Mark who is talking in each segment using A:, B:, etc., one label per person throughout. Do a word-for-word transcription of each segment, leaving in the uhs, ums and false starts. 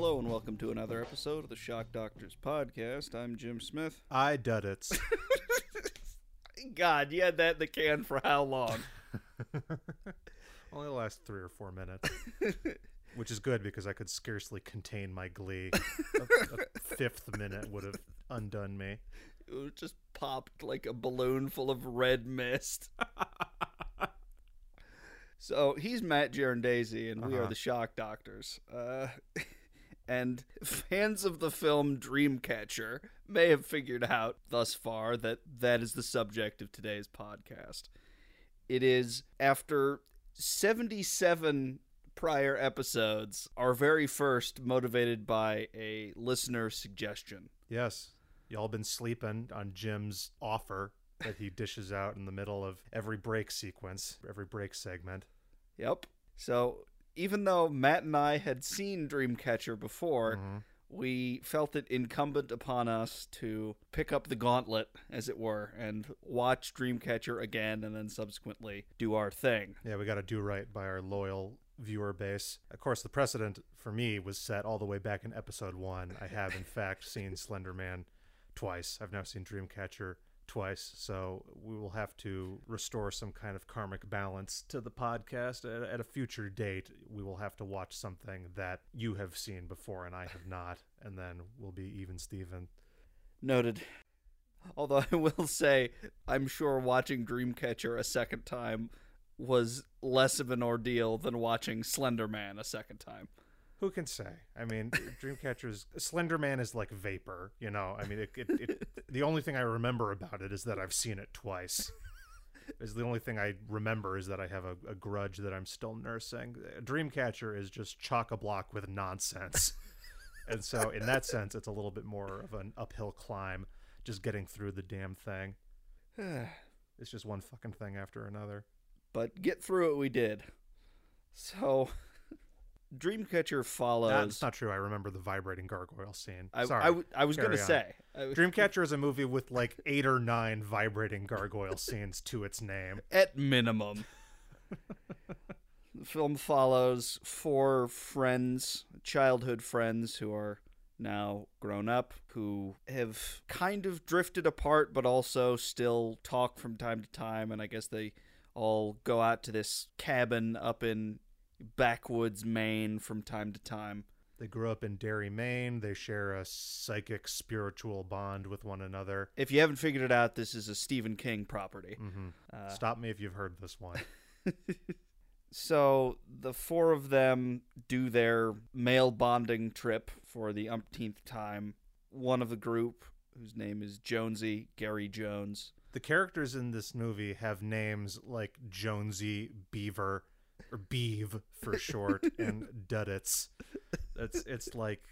A: Hello and welcome to another episode of the Shock Doctors podcast. I'm Jim Smith.
B: I did it.
A: God, you had that in the can for how long?
B: Only the last three or four minutes. Which is good because I could scarcely contain my glee. A, a fifth minute would have undone me.
A: It just popped like a balloon full of red mist. So he's Matt Gerondazzi, and we
B: Uh-huh.
A: are the Shock Doctors. Uh, and fans of the film Dreamcatcher may have figured out thus far that that is the subject of today's podcast. It is, after seventy-seven prior episodes, our very first motivated by a listener suggestion.
B: Yes. Y'all been sleeping on Jim's offer that he dishes out in the middle of every break sequence, every break segment.
A: Yep. So even though Matt and I had seen Dreamcatcher before, mm-hmm. we felt it incumbent upon us to pick up the gauntlet, as it were, and watch Dreamcatcher again and then subsequently do our thing.
B: Yeah, we got to do right by our loyal viewer base. Of course, the precedent for me was set all the way back in episode one. I have, in fact, seen Slender Man twice. I've now seen Dreamcatcher twice, so we will have to restore some kind of karmic balance to the podcast. At, at a future date, we will have to watch something that you have seen before and I have not, and then we'll be even Steven.
A: Noted. Although I will say, I'm sure watching Dreamcatcher a second time was less of an ordeal than watching Slender Man a second time.
B: Who can say? I mean, Dreamcatcher's Slender Man is like vapor, you know. I mean, it, it, it, the only thing I remember about it is that I've seen it twice. Is the only thing I remember is that I have a, a grudge that I'm still nursing. Dreamcatcher is just chock-a-block with nonsense, and so in that sense, it's a little bit more of an uphill climb, just getting through the damn thing. It's just one fucking thing after another.
A: But get through it we did. So Dreamcatcher follows...
B: That's not true. I remember the vibrating gargoyle scene.
A: I,
B: Sorry.
A: I, w- I was going to
B: on.
A: say.
B: Dreamcatcher is a movie with like eight or nine vibrating gargoyle scenes to its name.
A: At minimum. The film follows four friends, childhood friends who are now grown up, who have kind of drifted apart but also still talk from time to time, and I guess they all go out to this cabin up in backwoods Maine from time to time.
B: They grew up in Derry, Maine. They share a psychic spiritual bond with one another.
A: If you haven't figured it out, this is a Stephen King property.
B: Mm-hmm. Uh, Stop me if you've heard this one.
A: So the four of them do their male bonding trip for the umpteenth time. One of the group, whose name is Jonesy, Gary Jones.
B: The characters in this movie have names like Jonesy, Beaver, or Beeve for short, and Duddits. It's it's like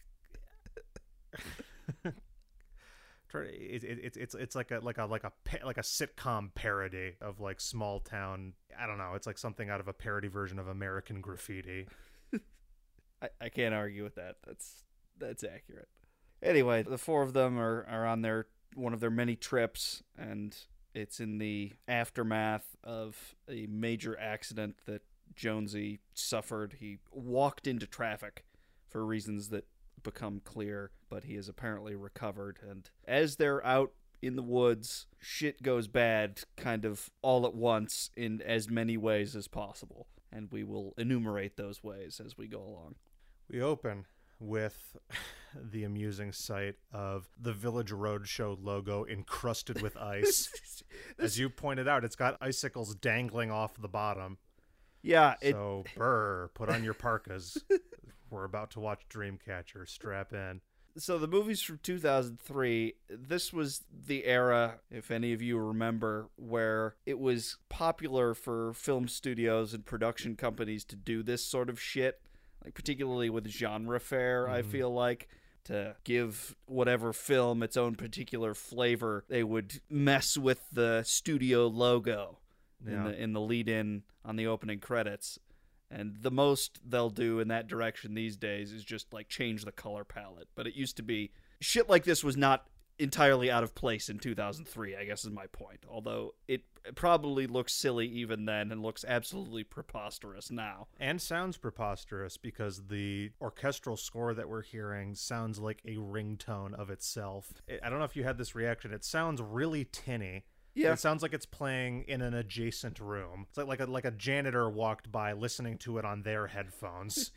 B: it's it's it's it's like a like a like a like a sitcom parody of like small town. I don't know. It's like something out of a parody version of American Graffiti.
A: I, I can't argue with that. That's that's accurate. Anyway, the four of them are are on their one of their many trips, and it's in the aftermath of a major accident that Jonesy suffered. He walked into traffic for reasons that become clear, but he has apparently recovered. And as they're out in the woods, shit goes bad kind of all at once in as many ways as possible. And we will enumerate those ways as we go along.
B: We open with the amusing sight of the Village Roadshow logo encrusted with ice. As you pointed out, it's got icicles dangling off the bottom.
A: Yeah. It,
B: so, brr, put on your parkas. We're about to watch Dreamcatcher. Strap in.
A: So the movie's from two thousand three. This was the era, if any of you remember, where it was popular for film studios and production companies to do this sort of shit, like particularly with genre fare, mm-hmm. I feel like. To give whatever film its own particular flavor, they would mess with the studio logo yeah. in the in the lead-in on the opening credits. And the most they'll do in that direction these days is just like change the color palette. But it used to be shit like this was not entirely out of place in two thousand three, I guess is my point. Although it probably looks silly even then and looks absolutely preposterous now.
B: And sounds preposterous because the orchestral score that we're hearing sounds like a ringtone of itself. I don't know if you had this reaction. It sounds really tinny.
A: Yeah.
B: It sounds like it's playing in an adjacent room. It's like like a, like a janitor walked by listening to it on their headphones.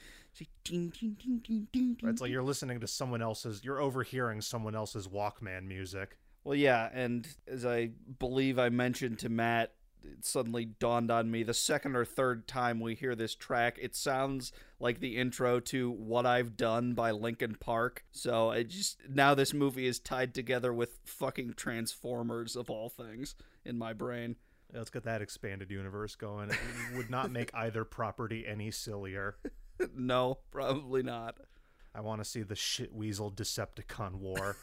B: It's like you're listening to someone else's, you're overhearing someone else's Walkman music.
A: Well, yeah, and as I believe I mentioned to Matt, it suddenly dawned on me the second or third time we hear this track, it sounds like the intro to What I've Done by Linkin Park. So I just, now this movie is tied together with fucking Transformers of all things in my brain.
B: Let's get that expanded universe going. It would not make either property any sillier.
A: No, probably not.
B: I want to see the shit weasel Decepticon war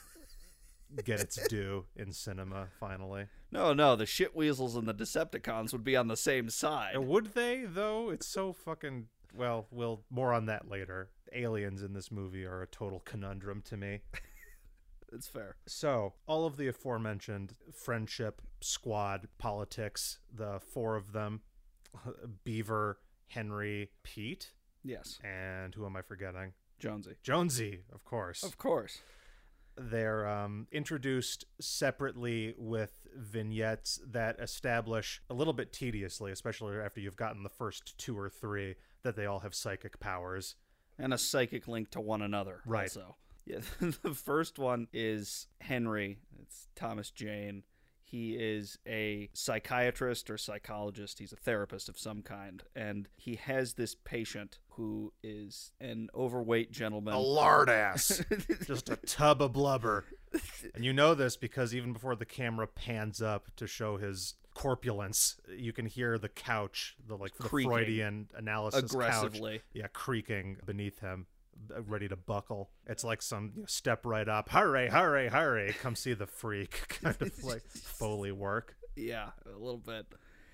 B: get its due in cinema, finally.
A: No, no, the shit weasels and the Decepticons would be on the same side.
B: Would they, though? It's so fucking... Well, we'll more on that later. Aliens in this movie are a total conundrum to me.
A: It's fair.
B: So, all of the aforementioned friendship, squad, politics, the four of them, Beaver, Henry, Pete...
A: Yes.
B: And who am I forgetting?
A: Jonesy.
B: Jonesy, of course.
A: Of course.
B: They're um, introduced separately with vignettes that establish a little bit tediously, especially after you've gotten the first two or three, that they all have psychic powers.
A: And a psychic link to one another.
B: Right.
A: Also. Yeah, the first one is Henry. It's Thomas Jane. He is a psychiatrist or psychologist. He's a therapist of some kind. And he has this patient who is an overweight gentleman.
B: A lard ass. Just a tub of blubber. And you know this because even before the camera pans up to show his corpulence, you can hear the couch, the like the
A: Creaking.
B: Freudian analysis
A: Aggressively.
B: couch. Yeah, creaking beneath him, ready to buckle. It's like some you know, step right up, hurry, hurry, hurry, come see the freak kind of like Foley work.
A: Yeah, a little bit.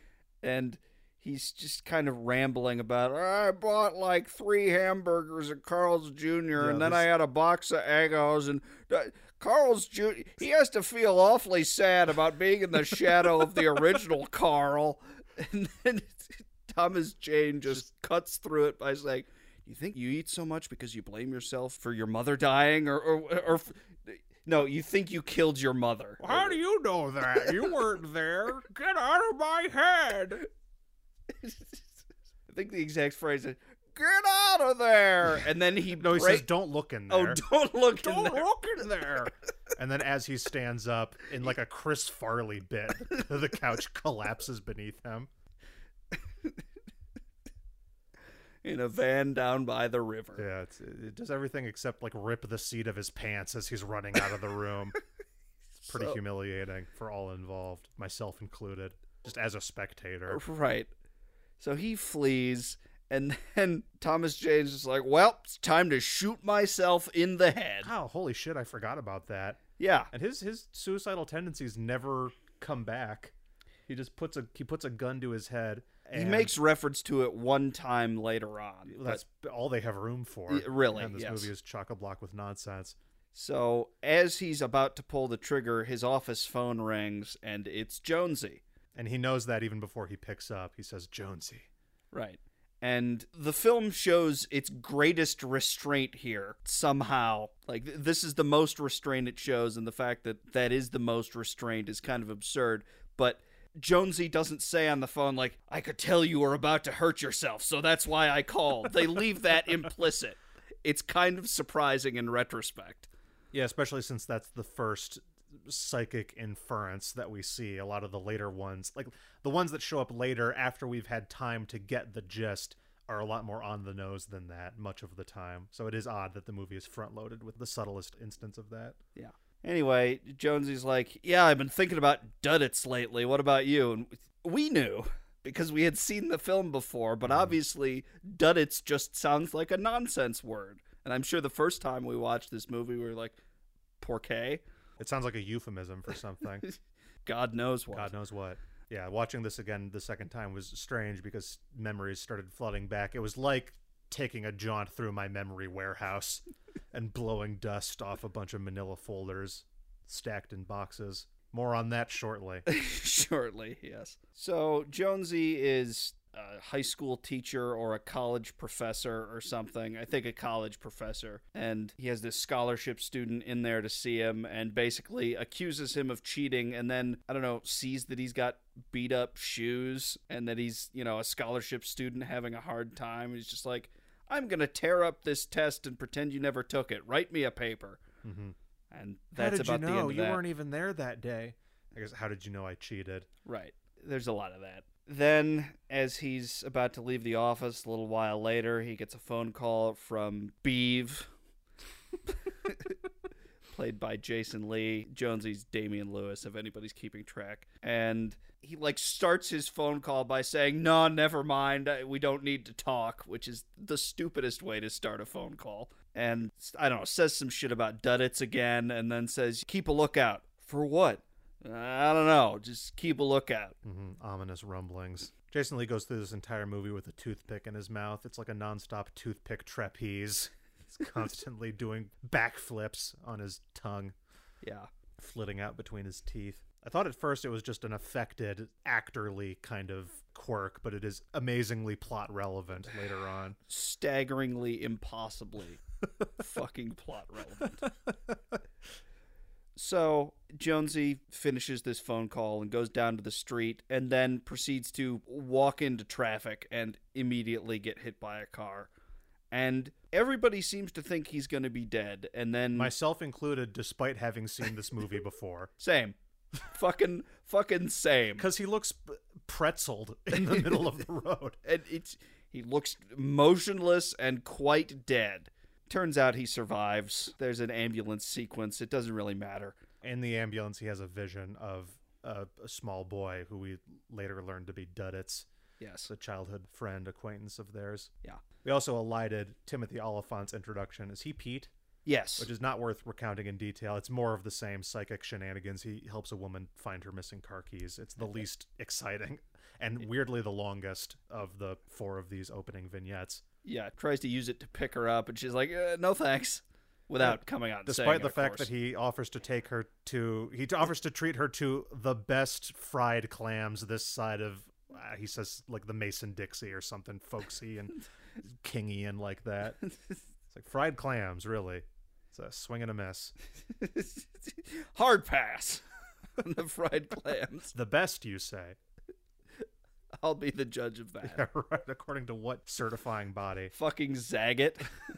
A: And he's just kind of rambling about, I bought like three hamburgers at Carl's Junior
B: Yeah,
A: and then
B: this-
A: I had a box of Eggos, and uh, Carl's Junior, he has to feel awfully sad about being in the shadow of the original Carl. And then Thomas Jane just cuts through it by saying, you think you eat so much because you blame yourself for your mother dying? Or, or, or no, you think you killed your mother.
B: How do you know that? You weren't there. Get out of my head.
A: I think the exact phrase is, get out of there! And then he
B: No, he
A: break-
B: says, don't look in
A: oh,
B: there.
A: don't look in
B: Don't
A: there.
B: look in there. And then as he stands up in like a Chris Farley bit, the couch collapses beneath him.
A: In a van down by the river.
B: Yeah, it's, it does everything except like rip the seat of his pants as he's running out of the room. It's pretty
A: So-
B: humiliating for all involved, myself included, just as a spectator.
A: Right. So he flees, and then Thomas Jane's just like, well, it's time to shoot myself in the head.
B: Oh, holy shit, I forgot about that.
A: Yeah.
B: And his his suicidal tendencies never come back. He just puts a he puts a gun to his head.
A: He
B: and
A: makes reference to it one time later on.
B: that's all they have room for.
A: Y- really,
B: And this
A: yes.
B: movie is chock-a-block with nonsense.
A: So as he's about to pull the trigger, his office phone rings, and it's Jonesy.
B: And he knows that even before he picks up. He says, Jonesy.
A: Right. And the film shows its greatest restraint here, somehow. Like, th- this is the most restraint it shows, and the fact that that is the most restraint is kind of absurd. But Jonesy doesn't say on the phone, like, I could tell you were about to hurt yourself, so that's why I called. They leave that implicit. It's kind of surprising in retrospect.
B: Yeah, especially since that's the first psychic inference that we see. A lot of the later ones, like the ones that show up later after we've had time to get the gist, are a lot more on the nose than that much of the time. So it is odd that the movie is front-loaded with the subtlest instance of that.
A: Yeah. Anyway, Jonesy's like, yeah, I've been thinking about Duddits lately. What about you? And we knew because we had seen the film before, but obviously Duddits just sounds like a nonsense word. And I'm sure the first time we watched this movie, we were like, Porqué?
B: It sounds like a euphemism for something.
A: God knows what.
B: God knows what. Yeah, watching this again the second time was strange because memories started flooding back. It was like taking a jaunt through my memory warehouse and blowing dust off a bunch of manila folders. stacked in boxes. More on that shortly.
A: Shortly, yes. So Jonesy is a high school teacher or a college professor or something. I think a college professor. And he has this scholarship student in there to see him and basically accuses him of cheating and then, I don't know, sees that he's got beat up shoes and that he's, you know, a scholarship student having a hard time. He's just like, I'm going to tear up this test and pretend you never took it. Write me a paper.
B: Mm-hmm.
A: And that's
B: how did
A: about
B: you
A: the
B: know?
A: end of
B: You
A: that.
B: weren't even there that day. I guess, how did you know I cheated?
A: Right. There's a lot of that. Then, as he's about to leave the office a little while later, he gets a phone call from Beeve, played by Jason Lee. Jonesy's Damian Lewis, if anybody's keeping track. And he, like, starts his phone call by saying, no, never mind, we don't need to talk, which is the stupidest way to start a phone call. And, I don't know, says some shit about Duddits again, and then says, keep a lookout. For what? I don't know. Just keep a lookout.
B: Mm-hmm. Ominous rumblings. Jason Lee goes through this entire movie with a toothpick in his mouth. It's like a nonstop toothpick trapeze. He's constantly doing backflips on his tongue.
A: Yeah.
B: Flitting out between his teeth. I thought at first it was just an affected, actorly kind of quirk, but it is amazingly plot relevant later on.
A: Staggeringly, impossibly fucking plot relevant. So Jonesy finishes this phone call and goes down to the street and then proceeds to walk into traffic and immediately get hit by a car. And everybody seems to think he's going to be dead. And then...
B: myself included, despite having seen this movie before.
A: Same. fucking, fucking same.
B: Because he looks pretzeled in the middle of the road.
A: And it's he looks motionless and quite dead. Turns out he survives. There's an ambulance sequence. It doesn't really matter.
B: In the ambulance, he has a vision of a, a small boy who we later learned to be Duddits.
A: Yes.
B: A childhood friend, acquaintance of theirs.
A: Yeah.
B: We also elided Timothy Oliphant's introduction. Is he Pete?
A: Yes.
B: Which is not worth recounting in detail. It's more of the same psychic shenanigans. He helps a woman find her missing car keys. It's the least exciting and weirdly the longest of the four of these opening vignettes.
A: Yeah, tries to use it to pick her up, and she's like, uh, no thanks, without yeah. coming out and
B: Despite
A: saying
B: the
A: it,
B: fact
A: course.
B: that he offers to take her to, he offers to treat her to the best fried clams this side of, uh, he says, like the Mason-Dixie or something folksy and Kingian like that. It's like fried clams, really. It's a swing and a miss.
A: Hard pass on the fried clams.
B: The best, you say?
A: I'll be the judge of that.
B: Yeah, right. According to what certifying body?
A: Fucking Zagat.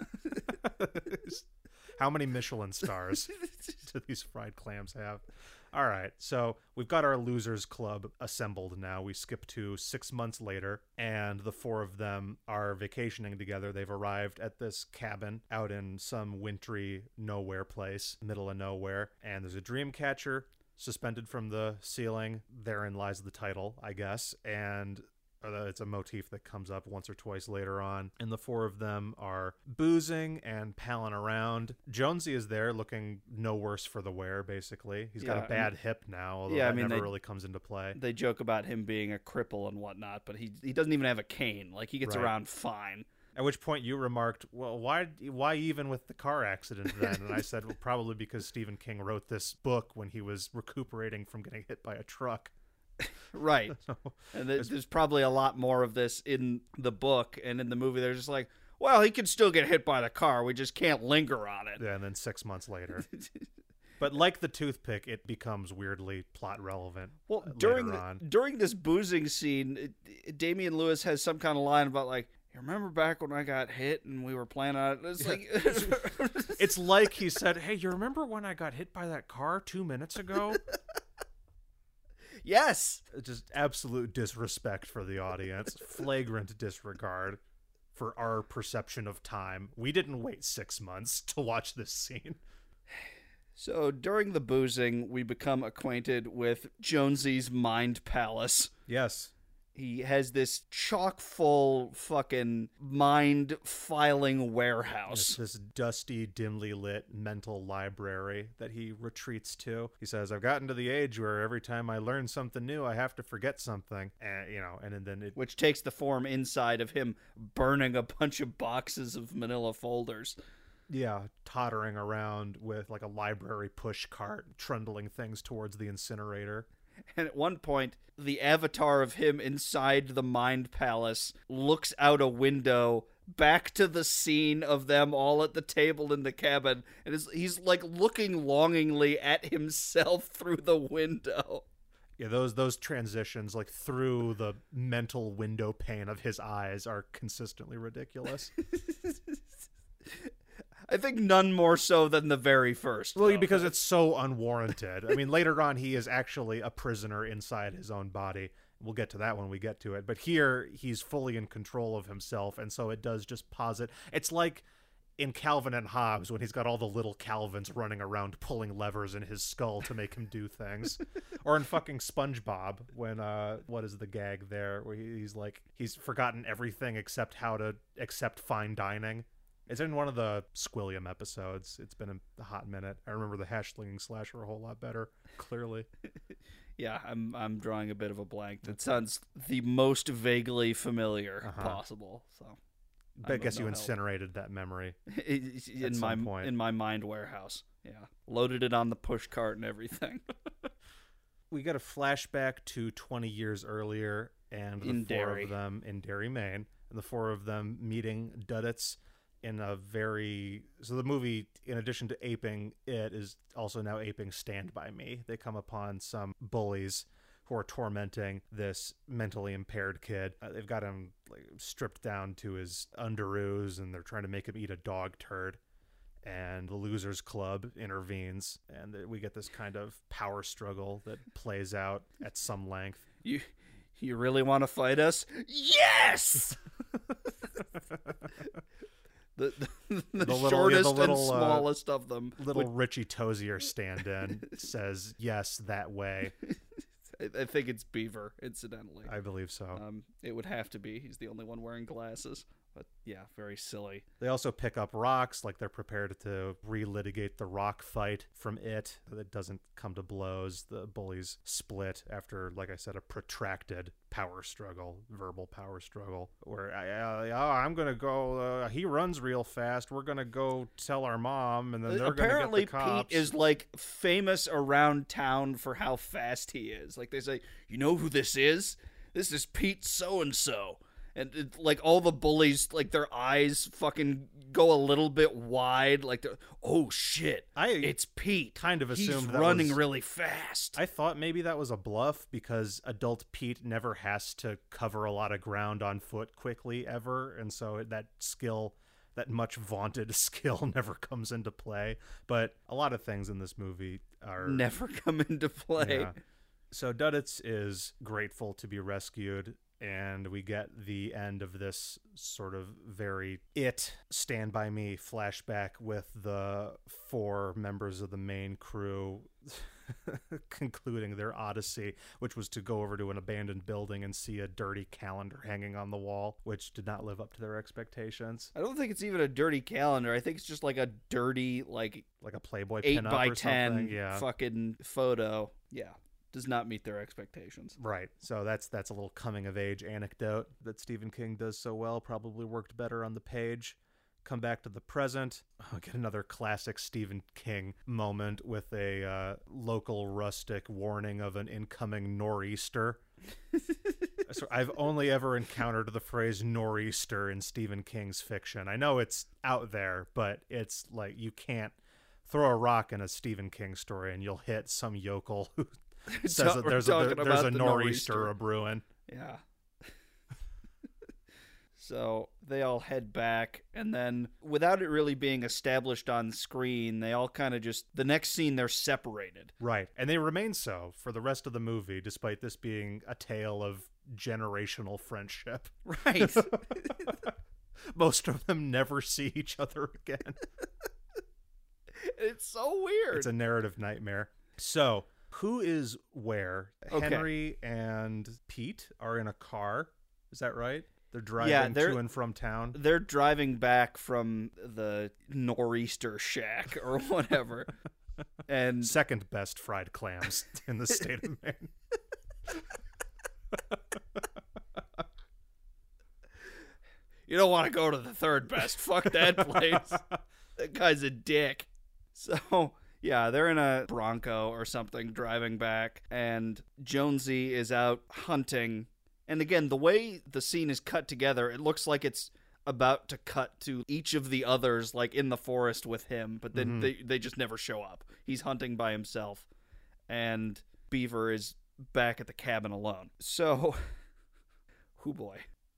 B: How many Michelin stars do these fried clams have? All right, so we've got our losers club assembled now. We skip to six months later, and the four of them are vacationing together. They've arrived at this cabin out in some wintry nowhere place, middle of nowhere, and there's a dream catcher suspended from the ceiling. Therein lies the title, I guess, and uh, it's a motif that comes up once or twice later on. And the four of them are boozing and palling around. Jonesy is there looking no worse for the wear, basically. He's got
A: Yeah,
B: a bad
A: I mean-
B: hip now, although
A: Yeah, I
B: that
A: mean,
B: never
A: they-
B: really comes into play.
A: They joke about him being a cripple and whatnot, but he he doesn't even have a cane. Like, he gets
B: Right.
A: around fine.
B: At which point you remarked, well, why why even with the car accident then? And I said, well, probably because Stephen King wrote this book when he was recuperating from getting hit by a truck.
A: Right.
B: So,
A: And th- there's probably a lot more of this in the book, and in the movie they're just like, well, he can still get hit by the car. We just can't linger on it.
B: yeah, and then six months later. But like the toothpick, it becomes weirdly plot relevant.
A: Well,
B: uh,
A: during
B: later
A: the,
B: on.
A: during this boozing scene, it- Damian Lewis has some kind of line about, like, you remember back when I got hit and we were playing on it? It's like...
B: It's like he said, hey, you remember when I got hit by that car two minutes ago?
A: Yes!
B: Just absolute disrespect for the audience. Flagrant disregard for our perception of time. We didn't wait six months to watch this scene.
A: So during the boozing, we become acquainted with Jonesy's mind palace.
B: Yes.
A: He has this chock-full fucking mind-filing
B: It's
A: warehouse.
B: this dusty, dimly lit mental library that he retreats to. He says, I've gotten to the age where every time I learn something new, I have to forget something. And, you know, and then it...
A: Which takes the form inside of him burning a bunch of boxes of manila folders.
B: Yeah, tottering around with like a library push cart, trundling things towards the incinerator.
A: And at one point, the avatar of him inside the Mind Palace looks out a window back to the scene of them all at the table in the cabin, and is, he's like looking longingly at himself through the window.
B: Yeah, those those transitions like through the mental window pane of his eyes are consistently ridiculous.
A: I think none more so than the very first.
B: Well,
A: though.
B: because it's so unwarranted. I mean, later on, he is actually a prisoner inside his own body. We'll get to that when we get to it. But here, he's fully in control of himself, and so it does just posit. It's like in Calvin and Hobbes when he's got all the little Calvins running around pulling levers in his skull to make him do things. Or in fucking SpongeBob when, uh, what is the gag there? Where he's like, he's forgotten everything except how to accept fine dining. It's in one of the Squilliam episodes. It's been a hot minute. I remember the hash-slinging slasher a whole lot better, clearly.
A: Yeah, I'm I'm drawing a bit of a blank. That sounds the most vaguely familiar
B: Uh-huh.
A: possible. So,
B: I guess
A: no
B: you
A: help.
B: incinerated that memory.
A: in
B: some
A: my
B: point.
A: in my mind warehouse. Yeah, loaded it on the push cart and everything.
B: We get a flashback to twenty years earlier, and the
A: In
B: four
A: Derry.
B: of them in Derry, Maine, and the four of them meeting Duddits in a very... So the movie, in addition to aping it, is also now aping Stand By Me. They come upon some bullies who are tormenting this mentally impaired kid. Uh, they've got him like, stripped down to his underoos, and they're trying to make him eat a dog turd. And the Losers Club intervenes, and we get this kind of power struggle that plays out at some length.
A: You you really want to fight us? Yes. the the, the,
B: The little- yeah, the
A: shortest
B: little, uh,
A: and smallest of them.
B: Little
A: would-
B: Richie Tozier stand-in says, yes, that way.
A: I, I think it's Beaver, incidentally.
B: I believe so.
A: Um, it would have to be. He's the only one wearing glasses. But yeah, very silly.
B: They also pick up rocks, like they're prepared to relitigate the rock fight from it. That doesn't come to blows. The bullies split after, like I said, a protracted power struggle, verbal power struggle, where uh, oh, I'm going to go, uh, he runs real fast. We're going to go tell our mom, and then they're going to get
A: Apparently,
B: the cops.
A: Pete is like famous around town for how fast he is. Like they say, you know who this is? This is Pete so-and-so. And it, like all the bullies, like their eyes fucking go a little bit wide. Like, they're, oh shit,
B: I
A: it's Pete.
B: kind of
A: He's
B: assumed that
A: running
B: was-
A: really fast.
B: I thought maybe that was a bluff because adult Pete never has to cover a lot of ground on foot quickly ever, and so that skill, that much vaunted skill, never comes into play. But a lot of things in this movie are
A: Never come into play.
B: Yeah. So Duddits is grateful to be rescued, and we get the end of this sort of very It Stand By Me flashback with the four members of the main crew concluding their odyssey, which was to go over to an abandoned building and see a dirty calendar hanging on the wall, which did not live up to their expectations.
A: I don't think it's even a dirty calendar. I think it's just like a dirty, like
B: Like a Playboy
A: eight
B: pinup
A: by
B: or
A: ten
B: something. Yeah.
A: fucking photo. Yeah, does not meet their expectations.
B: Right. So that's that's a little coming of age anecdote that Stephen King does so well. Probably worked better on the page. Come back to the present. Oh, get another classic Stephen King moment with a uh, local rustic warning of an incoming nor'easter. So I've only ever encountered the phrase nor'easter in Stephen King's fiction. I know it's out there, but it's like you can't throw a rock in a Stephen King story and you'll hit some yokel who says that
A: We're
B: there's a,
A: talking
B: there- there's
A: about
B: a
A: the
B: nor'easter
A: nor'easter.
B: a brewing.
A: Yeah. So they all head back, and then without it really being established on screen, they all kind of just, the next scene, they're separated.
B: Right. And they remain so for the rest of the movie, despite this being a tale of generational friendship.
A: Right.
B: Most of them never see each other again.
A: It's so weird.
B: It's a narrative nightmare. So, who is where?
A: Okay.
B: Henry and Pete are in a car. Is that right? They're driving
A: Yeah, they're-
B: to and from town.
A: They're driving back from the nor'easter shack or whatever. And
B: Second best fried clams in the state of Maine.
A: you don't want to go to the third best. Fuck that place. That guy's a dick. So, yeah, they're in a Bronco or something driving back, and Jonesy is out hunting. And again, the way the scene is cut together, it looks like it's about to cut to each of the others, like in the forest with him, but then mm-hmm. they, they just never show up. He's hunting by himself, and Beaver is back at the cabin alone. So, oh boy.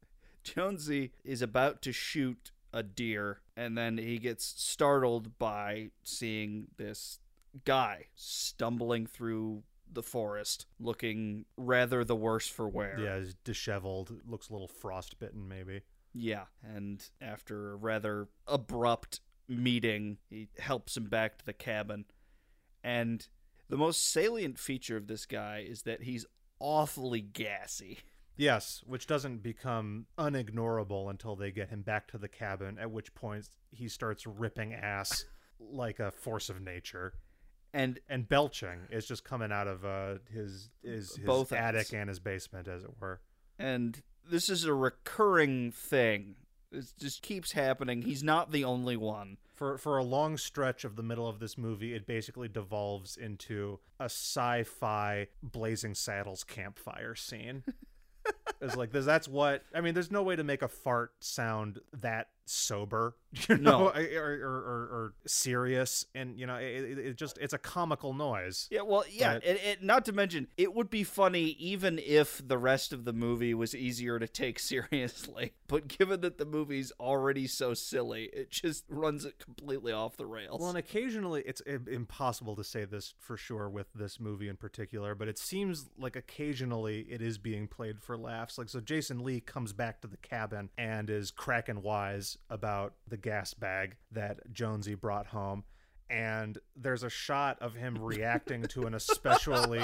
A: Jonesy is about to shoot a deer, and then he gets startled by seeing this guy stumbling through the forest, looking rather the worse for wear.
B: Yeah, he's disheveled, looks a little frostbitten maybe.
A: Yeah, and after a rather abrupt meeting, he helps him back to the cabin. And the most salient feature of this guy is that he's awfully gassy.
B: Yes, which doesn't become unignorable until they get him back to the cabin, at which point he starts ripping ass like a force of nature. And and belching is just coming out of uh, his, his, his
A: both
B: attic
A: ends.
B: And his basement, as it were.
A: And this is a recurring thing. It just keeps happening. He's not the only one.
B: For for a long stretch of the middle of this movie, it basically devolves into a sci-fi Blazing Saddles campfire scene. It's like, that's what, I mean, there's no way to make a fart sound that sober, you know,
A: no.
B: or, or, or, or serious. And, you know, it, it just, it's a comical noise.
A: Yeah, well, yeah,
B: but...
A: it, it, not to mention, it would be funny even if the rest of the movie was easier to take seriously. But given that the movie's already so silly, it just runs it completely off the rails.
B: Well, and occasionally, it's impossible to say this for sure with this movie in particular, but it seems like occasionally it is being played for laughs. Like, so Jason Lee comes back to the cabin and is cracking wise about the gas bag that Jonesy brought home, and there's a shot of him reacting to an especially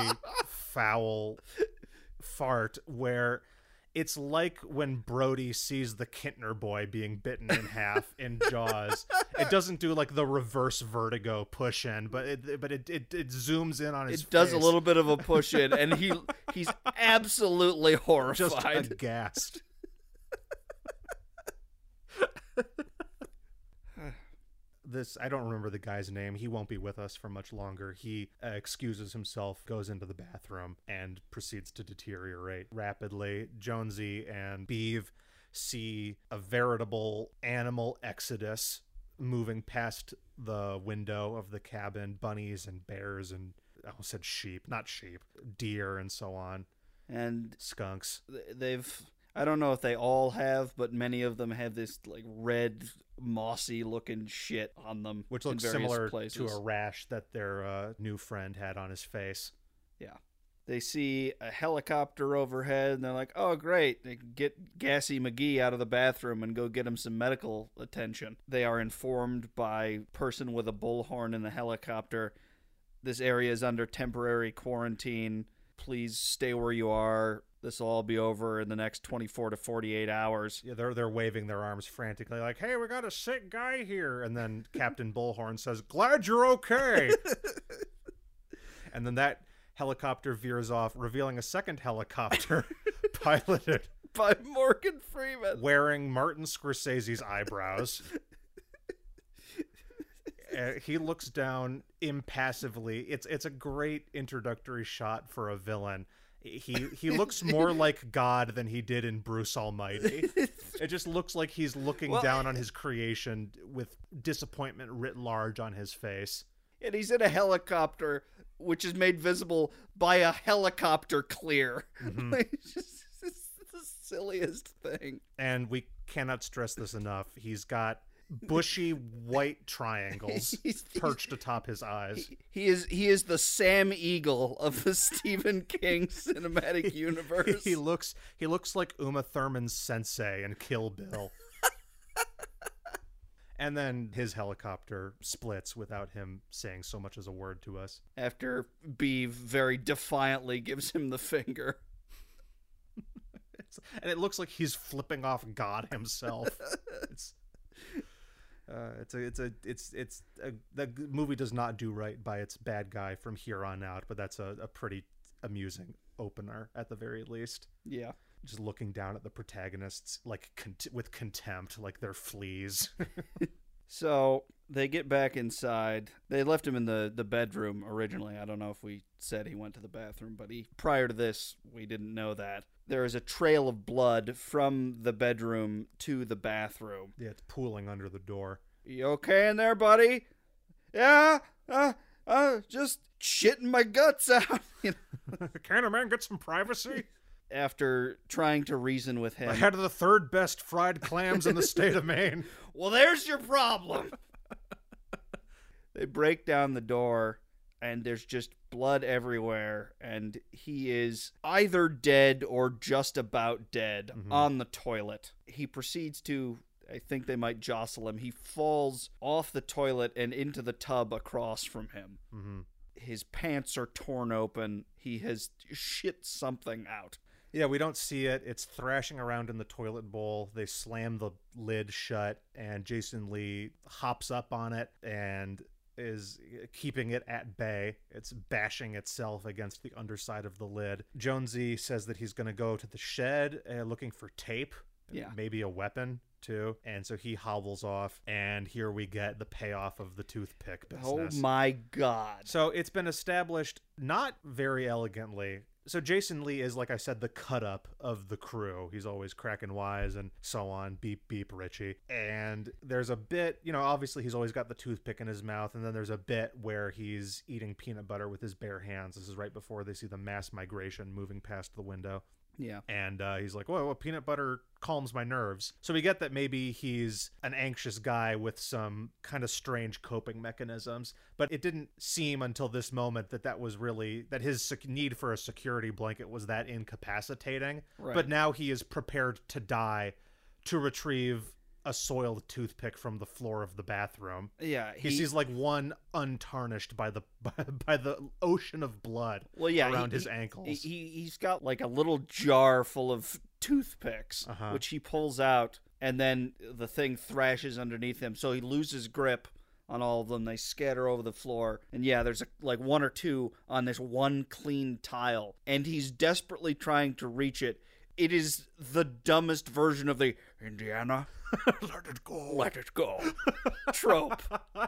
B: foul fart where it's like when Brody sees the Kintner boy being bitten in half in Jaws. It doesn't do like the reverse Vertigo push in, but it but it it, it zooms in on his
A: It does
B: face.
A: a little bit of a push in, and he he's absolutely horrified.
B: Just aghast. This, I don't remember the guy's name. He won't be with us for much longer. He uh, excuses himself, goes into the bathroom, and proceeds to deteriorate rapidly. Jonesy and Beeve see a veritable animal exodus moving past the window of the cabin. Bunnies and bears and, I almost said sheep, not sheep, deer and so on.
A: And
B: skunks.
A: They've... I don't know if they all have, but many of them have this like red, mossy looking shit on them,
B: which looks
A: in
B: similar
A: places.
B: to a rash that their uh, new friend had on his face.
A: Yeah. They see a helicopter overhead, and they're like, oh, great. They can get Gassy McGee out of the bathroom and go get him some medical attention. They are informed by person with a bullhorn in the helicopter, this area is under temporary quarantine. Please stay where you are. This will all be over in the next twenty-four to forty-eight hours.
B: Yeah, they're they're waving their arms frantically like, hey, we got a sick guy here. And then Captain Bullhorn says, glad you're okay. And then that helicopter veers off, revealing a second helicopter piloted
A: by Morgan Freeman,
B: wearing Martin Scorsese's eyebrows. Uh, he looks down impassively. It's it's a great introductory shot for a villain. He he looks more like God than he did in Bruce Almighty. It just looks like he's looking well, down on his creation with disappointment writ large on his face.
A: And he's in a helicopter, which is made visible by a helicopter clear.
B: Mm-hmm.
A: It's just it's the silliest thing.
B: And we cannot stress this enough. He's got bushy white triangles he's, perched he's, atop his eyes.
A: He, he is he is the Sam Eagle of the Stephen King cinematic universe.
B: He looks he looks like Uma Thurman's sensei in Kill Bill. And then his helicopter splits without him saying so much as a word to us.
A: After Beeve very defiantly gives him the finger.
B: And it looks like he's flipping off God himself. It's Uh, it's a, it's a, it's, it's a, the movie does not do right by its bad guy from here on out, but that's a, a pretty amusing opener at the very least.
A: Yeah.
B: Just looking down at the protagonists like con- with contempt, like they're fleas.
A: So they get back inside. They left him in the, the bedroom originally. I don't know if we said he went to the bathroom, but he prior to this, we didn't know that. There is a trail of blood from the bedroom to the bathroom.
B: Yeah, it's pooling under the door.
A: You okay in there, buddy? Yeah, uh, uh, just shitting my guts out. You know?
B: Can a man get some privacy?
A: After trying to reason with him.
B: I had the third best fried clams in the state of Maine.
A: Well, there's your problem. They break down the door, and there's just blood everywhere, and he is either dead or just about dead mm-hmm. on the toilet. He proceeds to, I think they might jostle him. He falls off the toilet and into the tub across from him.
B: Mm-hmm.
A: His pants are torn open. He has shit something out.
B: Yeah, we don't see it. It's thrashing around in the toilet bowl. They slam the lid shut, and Jason Lee hops up on it and is keeping it at bay. It's bashing itself against the underside of the lid. Jonesy says that he's going to go to the shed uh, looking for tape,
A: yeah,
B: maybe a weapon too. And so he hobbles off, and here we get the payoff of the toothpick business.
A: Oh my God.
B: So it's been established not very elegantly. So Jason Lee is, like I said, the cut-up of the crew. He's always cracking wise and so on. Beep, beep, Richie. And there's a bit, you know, obviously he's always got the toothpick in his mouth. And then there's a bit where he's eating peanut butter with his bare hands. This is right before they see the mass migration moving past the window.
A: Yeah.
B: And uh, he's like, whoa, well, peanut butter calms my nerves. So we get that maybe he's an anxious guy with some kind of strange coping mechanisms. But it didn't seem until this moment that that was really, that his sec- need for a security blanket was that incapacitating.
A: Right.
B: But now he is prepared to die to retrieve a soiled toothpick from the floor of the bathroom.
A: Yeah,
B: he, he sees like one untarnished by the by, by the ocean of blood
A: well, yeah,
B: around
A: he,
B: his
A: he,
B: ankles.
A: He he's got like a little jar full of toothpicks,
B: uh-huh.
A: which he pulls out, and then the thing thrashes underneath him. So he loses grip on all of them. They scatter over the floor, and yeah, there's a, like one or two on this one clean tile, and he's desperately trying to reach it. It is the dumbest version of the Indiana,
B: let it go,
A: let it go trope.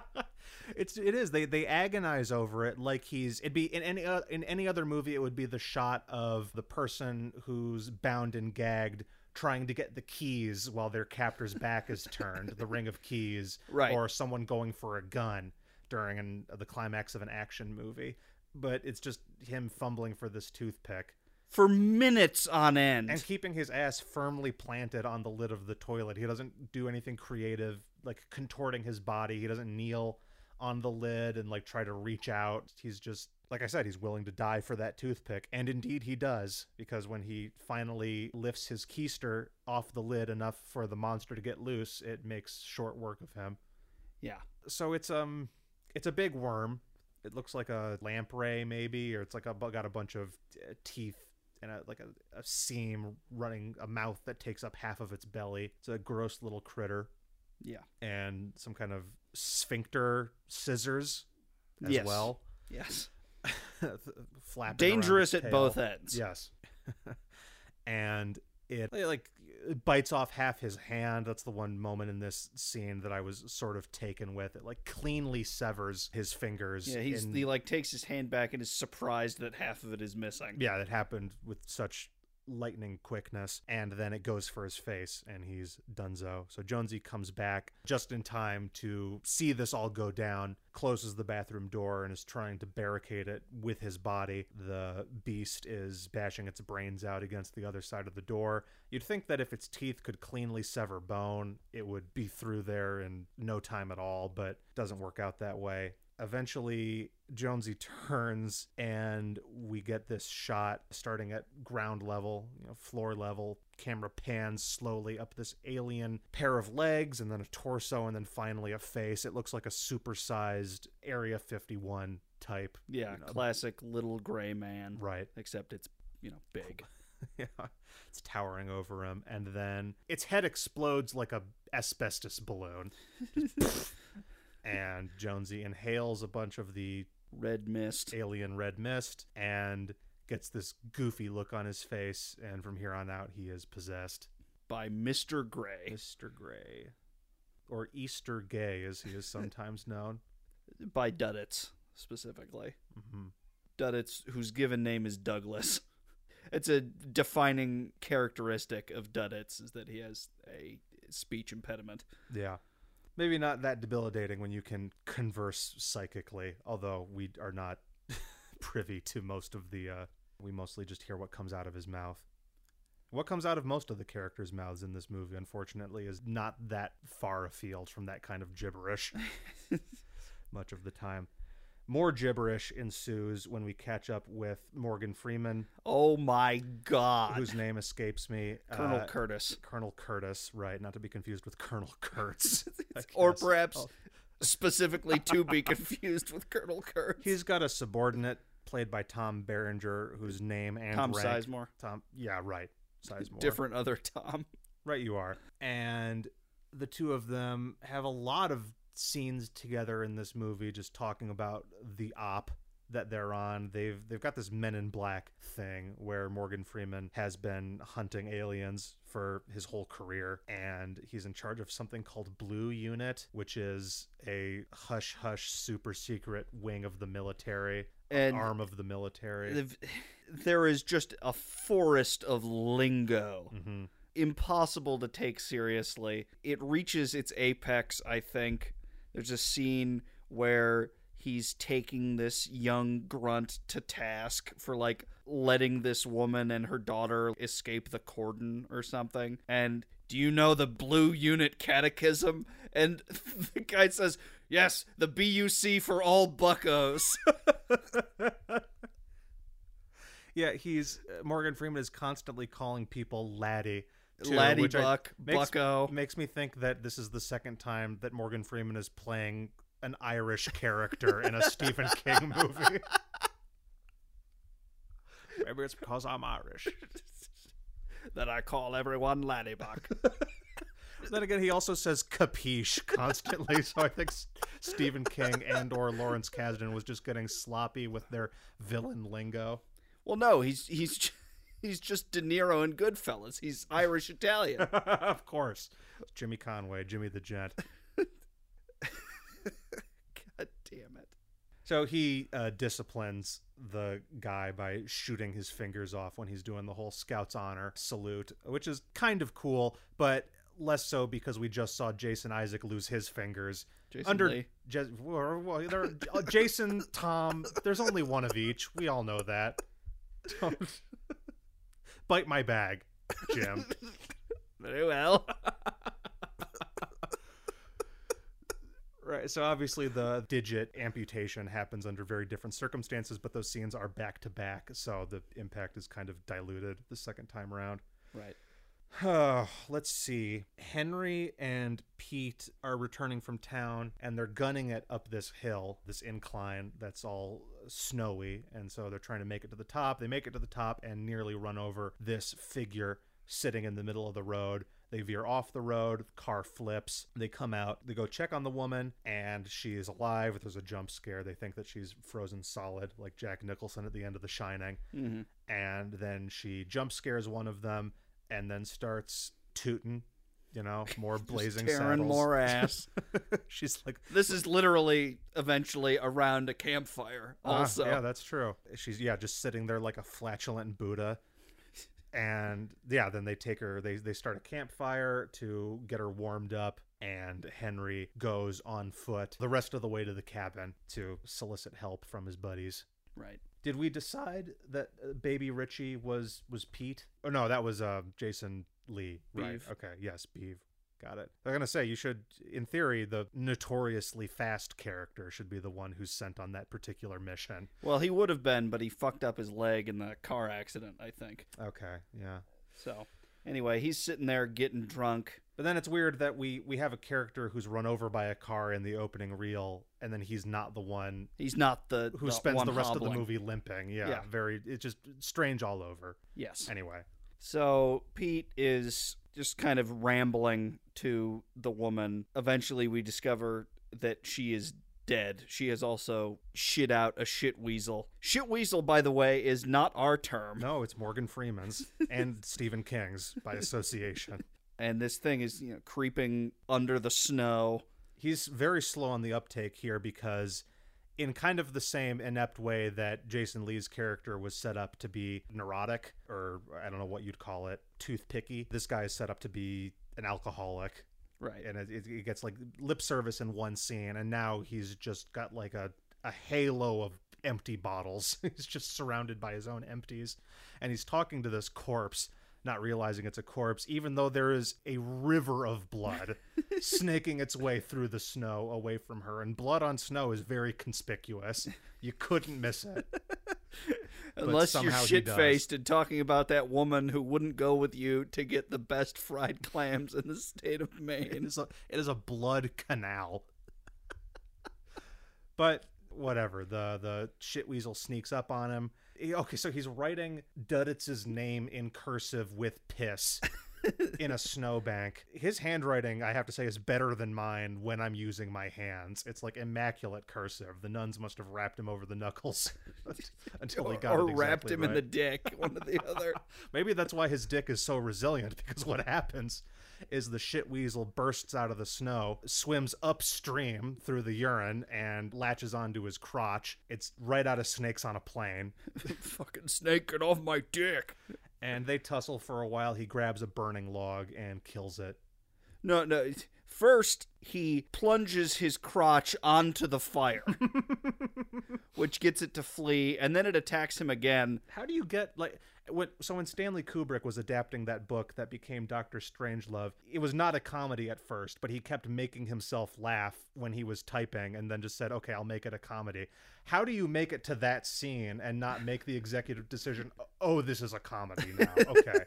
B: It's it is they they agonize over it like he's it'd be in any uh, in any other movie it would be the shot of the person who's bound and gagged trying to get the keys while their captor's back is turned, the ring of keys,
A: right.
B: Or someone going for a gun during an, the climax of an action movie. But it's just him fumbling for this toothpick.
A: For minutes on end.
B: And keeping his ass firmly planted on the lid of the toilet. He doesn't do anything creative, like contorting his body. He doesn't kneel on the lid and like try to reach out. He's just, like I said, he's willing to die for that toothpick. And indeed he does, because when he finally lifts his keister off the lid enough for the monster to get loose, it makes short work of him.
A: Yeah.
B: So it's um it's a big worm. It looks like a lamprey maybe, or it's like a got a bunch of uh, teeth and a, like a, a seam running, a mouth that takes up half of its belly. It's a gross little critter.
A: Yeah.
B: And some kind of sphincter scissors as
A: yes.
B: well.
A: Yes.
B: Flapping
A: dangerous at
B: tail.
A: both ends.
B: Yes. And it like it bites off half his hand. That's the one moment in this scene that I was sort of taken with. It like cleanly severs his fingers.
A: Yeah, he's
B: in,
A: he like takes his hand back and is surprised that half of it is missing.
B: Yeah, that happened with such lightning quickness, and then it goes for his face and he's donezo. So Jonesy comes back just in time to see this all go down, closes the bathroom door and is trying to barricade it with his body. The beast is bashing its brains out against the other side of the door. You'd think that if its teeth could cleanly sever bone, it would be through there in no time at all, but it doesn't work out that way. Eventually, Jonesy turns and we get this shot starting at ground level, you know, floor level. Camera pans slowly up this alien pair of legs and then a torso and then finally a face. It looks like a supersized Area fifty-one type.
A: Yeah,
B: you know,
A: classic little gray man.
B: Right.
A: Except it's, you know, big.
B: Yeah, it's towering over him. And then its head explodes like a asbestos balloon. Just and Jonesy inhales a bunch of the
A: red mist,
B: alien red mist, and gets this goofy look on his face. And from here on out, he is possessed
A: by Mister Gray.
B: Mister Gray. or Easter Gay, as he is sometimes known.
A: By Duddits, specifically.
B: Mm-hmm.
A: Duddits, whose given name is Douglas. It's a defining characteristic of Duddits, is that he has a speech impediment.
B: Yeah. Maybe not that debilitating when you can converse psychically, although we are not privy to most of the... Uh, we mostly just hear what comes out of his mouth. What comes out of most of the characters' mouths in this movie, unfortunately, is not that far afield from that kind of gibberish much of the time. More gibberish ensues when we catch up with Morgan Freeman.
A: Oh my God.
B: Whose name escapes me.
A: Colonel
B: uh,
A: Curtis.
B: Colonel Curtis, right. Not to be confused with Colonel Kurtz.
A: Or perhaps oh. specifically to be confused with Colonel Kurtz.
B: He's got a subordinate played by Tom Berenger, whose name and
A: Tom
B: rank...
A: Sizemore.
B: Tom, yeah, right. Sizemore.
A: Different other Tom.
B: Right, you are. And the two of them have a lot of scenes together in this movie, just talking about the op that they're on. They've they've got this Men in Black thing where Morgan Freeman has been hunting aliens for his whole career, and he's in charge of something called Blue Unit, which is a hush hush super secret wing of the military, an arm of the military.
A: There is just a forest of lingo.
B: Mm-hmm.
A: Impossible to take seriously. It reaches its apex, I think. There's a scene where he's taking this young grunt to task for, like, letting this woman and her daughter escape the cordon or something. And do you know the Blue Unit Catechism? And the guy says, yes, the B U C for all buckos.
B: Yeah, he's uh, Morgan Freeman is constantly calling people laddie. Too,
A: Laddie
B: which
A: Buck,
B: I, makes,
A: Bucko.
B: Makes me think that this is the second time that Morgan Freeman is playing an Irish character in a Stephen King movie. Maybe it's because I'm Irish.
A: That I call everyone Laddie Buck.
B: Then again, he also says capiche constantly, so I think S- Stephen King and or Lawrence Kasdan was just getting sloppy with their villain lingo.
A: Well, no, he's he's he's just De Niro in Goodfellas. He's Irish Italian.
B: Of course. Jimmy Conway, Jimmy the Gent.
A: God damn it.
B: So he uh, disciplines the guy by shooting his fingers off when he's doing the whole Scouts Honor salute, which is kind of cool, but less so because we just saw Jason Isaac lose his fingers.
A: Jason
B: under
A: Lee.
B: Je- well, well, there, uh, Jason, Tom, there's only one of each. We all know that. Don't bite my bag, Jim.
A: Very well.
B: Right, so obviously the digit amputation happens under very different circumstances, but those scenes are back to back, so the impact is kind of diluted the second time around.
A: Right.
B: Oh, let's see. Henry and Pete are returning from town, and they're gunning it up this hill, this incline that's all snowy, and so they're trying to make it to the top. They make it to the top and nearly run over this figure sitting in the middle of the road. They veer off the road, the car flips, they come out, they go check on the woman, and she is alive. There's a jump scare. They think that she's frozen solid, like Jack Nicholson at the end of The Shining.
A: Mm-hmm.
B: And then she jump scares one of them, and then starts tooting, you know, more blazing
A: tearing
B: saddles.
A: more ass.
B: She's like...
A: This is literally eventually around a campfire also.
B: Uh, yeah, that's true. She's, yeah, just sitting there like a flatulent Buddha. And yeah, then they take her, they, they start a campfire to get her warmed up, and Henry goes on foot the rest of the way to the cabin to solicit help from his buddies.
A: Right.
B: Did we decide that uh, Baby Richie was was Pete? Oh no, that was uh, Jason Lee. Right.
A: Beeve.
B: Okay. Yes, Beeve. Got it. I'm gonna say you should, in theory, the notoriously fast character should be the one who's sent on that particular mission.
A: Well, he would have been, but he fucked up his leg in the car accident, I think.
B: Okay. Yeah.
A: So, anyway, he's sitting there getting drunk.
B: But then it's weird that we we have a character who's run over by a car in the opening reel, and then he's not the one.
A: He's not the
B: who
A: the
B: spends
A: one
B: the rest
A: hobbling.
B: of the movie limping. Yeah,
A: Yeah.
B: very. It's just strange all over.
A: Yes.
B: Anyway,
A: So Pete is just kind of rambling to the woman. Eventually, we discover that she is dead. She has also shit out a shit weasel. Shit weasel, by the way, is not our term.
B: no, it's Morgan Freeman's and Stephen King's by association.
A: and this thing is, you know, creeping under the snow.
B: He's very slow on the uptake here because in kind of the same inept way that Jason Lee's character was set up to be neurotic, or I don't know what you'd call it, toothpicky, this guy is set up to be an alcoholic.
A: Right.
B: And it, it gets like lip service in one scene, and now he's just got like a, a halo of empty bottles. He's just surrounded by his own empties, and he's talking to this corpse, not realizing it's a corpse, even though there is a river of blood snaking its way through the snow away from her, and blood on snow is very conspicuous. You couldn't miss it.
A: Unless you're shit-faced and talking about that woman who wouldn't go with you to get the best fried clams in the state of Maine.
B: It is a, it is a blood canal. But whatever, the the shitweasel sneaks up on him. He, okay, so he's writing Duditz's name in cursive with piss in a snowbank. His handwriting, I have to say, is better than mine when I'm using my hands. It's like immaculate cursive. The nuns must have wrapped him over the knuckles until he got
A: or
B: it exactly
A: wrapped him
B: right.
A: in the dick, one or the other.
B: Maybe that's why his dick is so resilient, because what happens is the shitweasel bursts out of the snow, swims upstream through the urine, and latches onto his crotch. It's right out of Snakes on a Plane.
A: Fucking snake, get off my dick.
B: And they tussle for a while. He grabs a burning log and kills it.
A: No, no. First, he plunges his crotch onto the fire, which gets it to flee, and then it attacks him again.
B: How do you get, like... When, so when Stanley Kubrick was adapting that book that became Doctor Strangelove, it was not a comedy at first, but he kept making himself laugh when he was typing and then just said, okay, I'll make it a comedy. How do you make it to that scene and not make the executive decision, oh, this is a comedy now? Okay.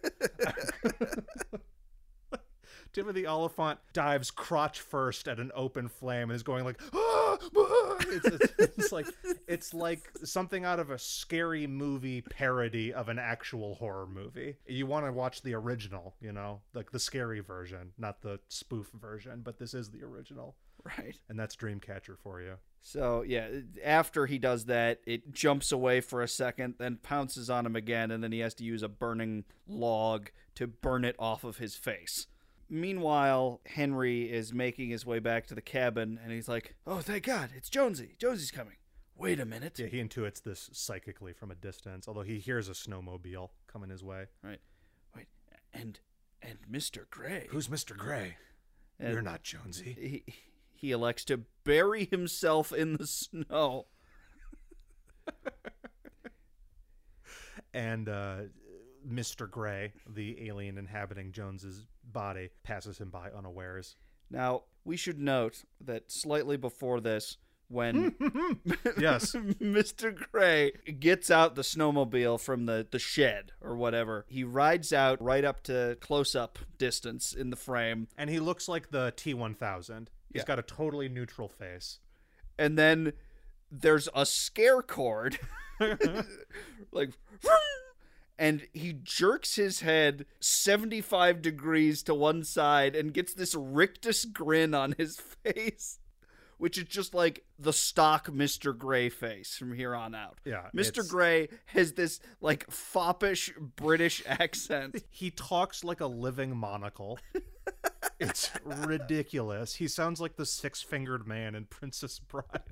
B: Timothy Oliphant dives crotch first at an open flame and is going like, ah, ah. It's, it's, it's like it's like something out of a scary movie parody of an actual horror movie. You want to watch the original, you know, like the scary version, not the spoof version, but this is the original.
A: Right.
B: And that's Dreamcatcher for you.
A: So, yeah, after he does that, it jumps away for a second, then pounces on him again, and then he has to use a burning log to burn it off of his face. Meanwhile, Henry is making his way back to the cabin, and he's like, oh, thank God, it's Jonesy. Jonesy's coming. Wait a minute.
B: Yeah, he intuits this psychically from a distance, although he hears a snowmobile coming his way.
A: Right. Wait, and and Mister Gray.
B: Who's Mister Gray?
A: And
B: You're not Jonesy.
A: He, he elects to bury himself in the snow.
B: And uh, Mister Gray, the alien inhabiting Jones's body, passes him by unawares.
A: Now, we should note that slightly before this, when
B: yes,
A: Mister Gray gets out the snowmobile from the, the shed or whatever, he rides out right up to close-up distance in the frame.
B: And he looks like the T one thousand. He's
A: Yeah.
B: got a totally neutral face.
A: And then there's a scare cord. like... And he jerks his head seventy-five degrees to one side and gets this rictus grin on his face, which is just like the stock Mister Gray face from here on out.
B: Yeah,
A: Mister
B: it's-
A: Gray has this like foppish British accent.
B: He talks like a living monocle. It's ridiculous. He sounds like the six-fingered man in Princess Bride.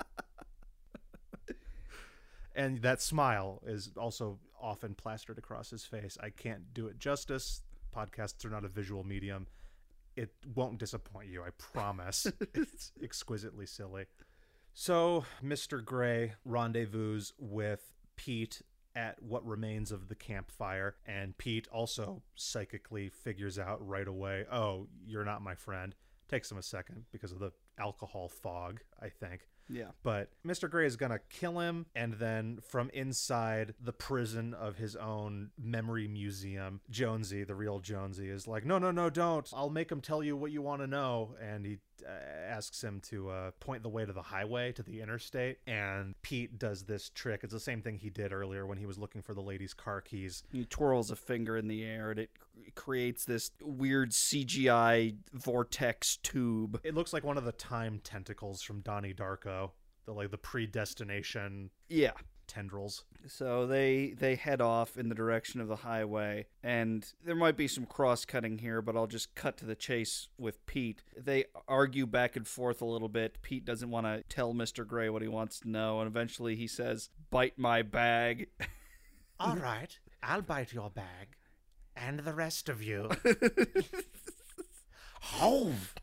B: And that smile is also often plastered across his face. I can't do it justice. Podcasts are not a visual medium. It won't disappoint you, I promise. It's exquisitely silly. So, Mister Gray rendezvous with Pete at what remains of the campfire, and Pete also psychically figures out right away, oh, you're not my friend. Takes him a second because of the alcohol fog, I think.
A: Yeah.
B: But Mister Gray is going to kill him, and then from inside the prison of his own memory museum, Jonesy, the real Jonesy, is like, no, no, no, don't. I'll make him tell you what you want to know. And he uh, asks him to uh, point the way to the highway, to the interstate. And Pete does this trick. It's the same thing he did earlier when he was looking for the lady's car keys.
A: He twirls a finger in the air and it creates this weird C G I vortex tube.
B: It looks like one of the time tentacles from Donnie Darko. The like the predestination
A: Yeah.
B: tendrils.
A: So they they head off in the direction of the highway, and there might be some cross-cutting here, but I'll just cut to the chase with Pete. They argue back and forth a little bit. Pete doesn't want to tell Mister Gray what he wants to know, and eventually he says, "Bite my bag."
B: All right, I'll bite your bag. And the rest of you. Hove!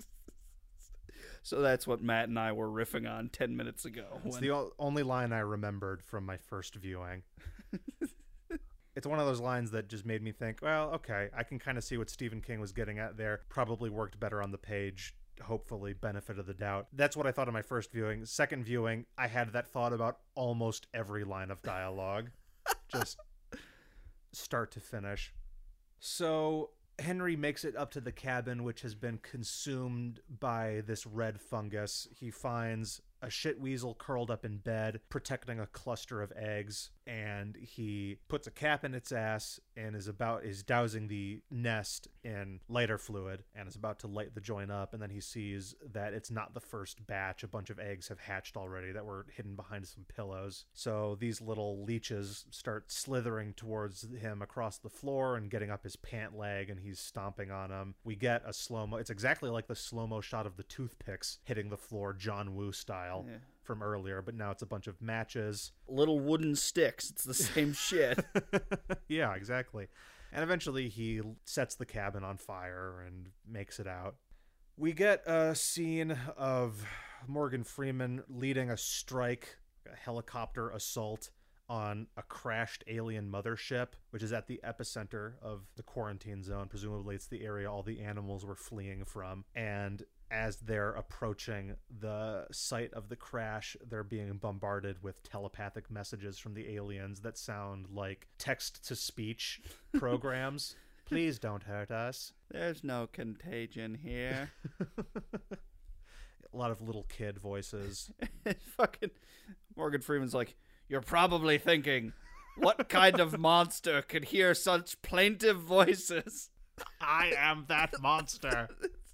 A: So that's what Matt and I were riffing on ten minutes ago.
B: It's
A: when...
B: the o- only line I remembered from my first viewing. It's one of those lines that just made me think, well, okay, I can kind of see what Stephen King was getting at there. Probably worked better on the page. Hopefully, benefit of the doubt. That's what I thought of my first viewing. Second viewing, I had that thought about almost every line of dialogue. Just start to finish. So Henry makes it up to the cabin, which has been consumed by this red fungus. He finds a shit weasel curled up in bed, protecting a cluster of eggs, and he puts a cap in its ass and is about is dousing the nest in lighter fluid and is about to light the joint up. And then he sees that it's not the first batch. A bunch of eggs have hatched already that were hidden behind some pillows. So these little leeches start slithering towards him across the floor and getting up his pant leg, and he's stomping on them. We get a slow-mo. It's exactly like the slow-mo shot of the toothpicks hitting the floor, John Woo style. Yeah. From earlier, but now it's a bunch of matches.
A: Little wooden sticks. It's the same shit.
B: Yeah, exactly. And eventually he sets the cabin on fire and makes it out. We get a scene of Morgan Freeman leading a strike, a helicopter assault on a crashed alien mothership, which is at the epicenter of the quarantine zone. Presumably it's the area all the animals were fleeing from. And as they're approaching the site of the crash, they're being bombarded with telepathic messages from the aliens that sound like text-to-speech programs. Please don't hurt us.
A: There's no contagion here.
B: A lot of little kid voices.
A: Fucking Morgan Freeman's like, you're probably thinking, what kind of monster could hear such plaintive voices?
B: I am that monster.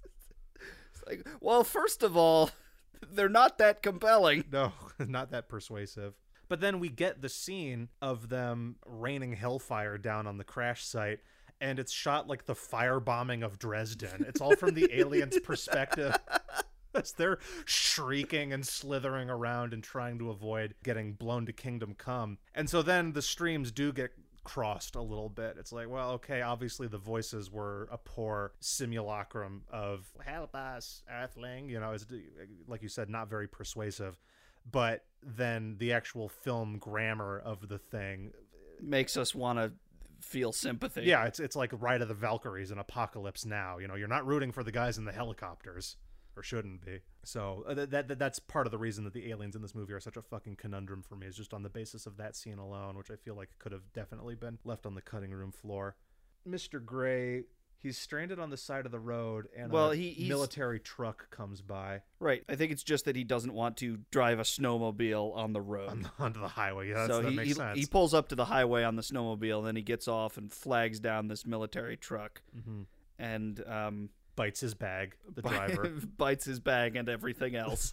A: Like, well, first of all, they're not that compelling.
B: No, not that persuasive. But then we get the scene of them raining hellfire down on the crash site, and it's shot like the firebombing of Dresden. It's all from the aliens' perspective as they're shrieking and slithering around and trying to avoid getting blown to Kingdom Come. And so then the streams do get crossed a little bit. It's like, well, okay, obviously the voices were a poor simulacrum of help us, Earthling, you know, it's, like you said, not very persuasive. But then the actual film grammar of the thing
A: makes us want to feel sympathy.
B: Yeah, it's it's like Ride of the Valkyries and Apocalypse Now. You know, you're not rooting for the guys in the helicopters, or shouldn't be. So uh, that, that that's part of the reason that the aliens in this movie are such a fucking conundrum for me, is just on the basis of that scene alone, which I feel like could have definitely been left on the cutting room floor. Mister Gray, he's stranded on the side of the road, and
A: well,
B: a
A: he, he's...
B: military truck comes by.
A: Right. I think it's just that he doesn't want to drive a snowmobile on the road.
B: On the, onto the highway. Yeah, that's,
A: so
B: that
A: he,
B: makes
A: he,
B: sense.
A: he pulls up to the highway on the snowmobile, then he gets off and flags down this military truck.
B: Mm-hmm.
A: And... um.
B: bites his bag, the driver.
A: bites his bag and everything else.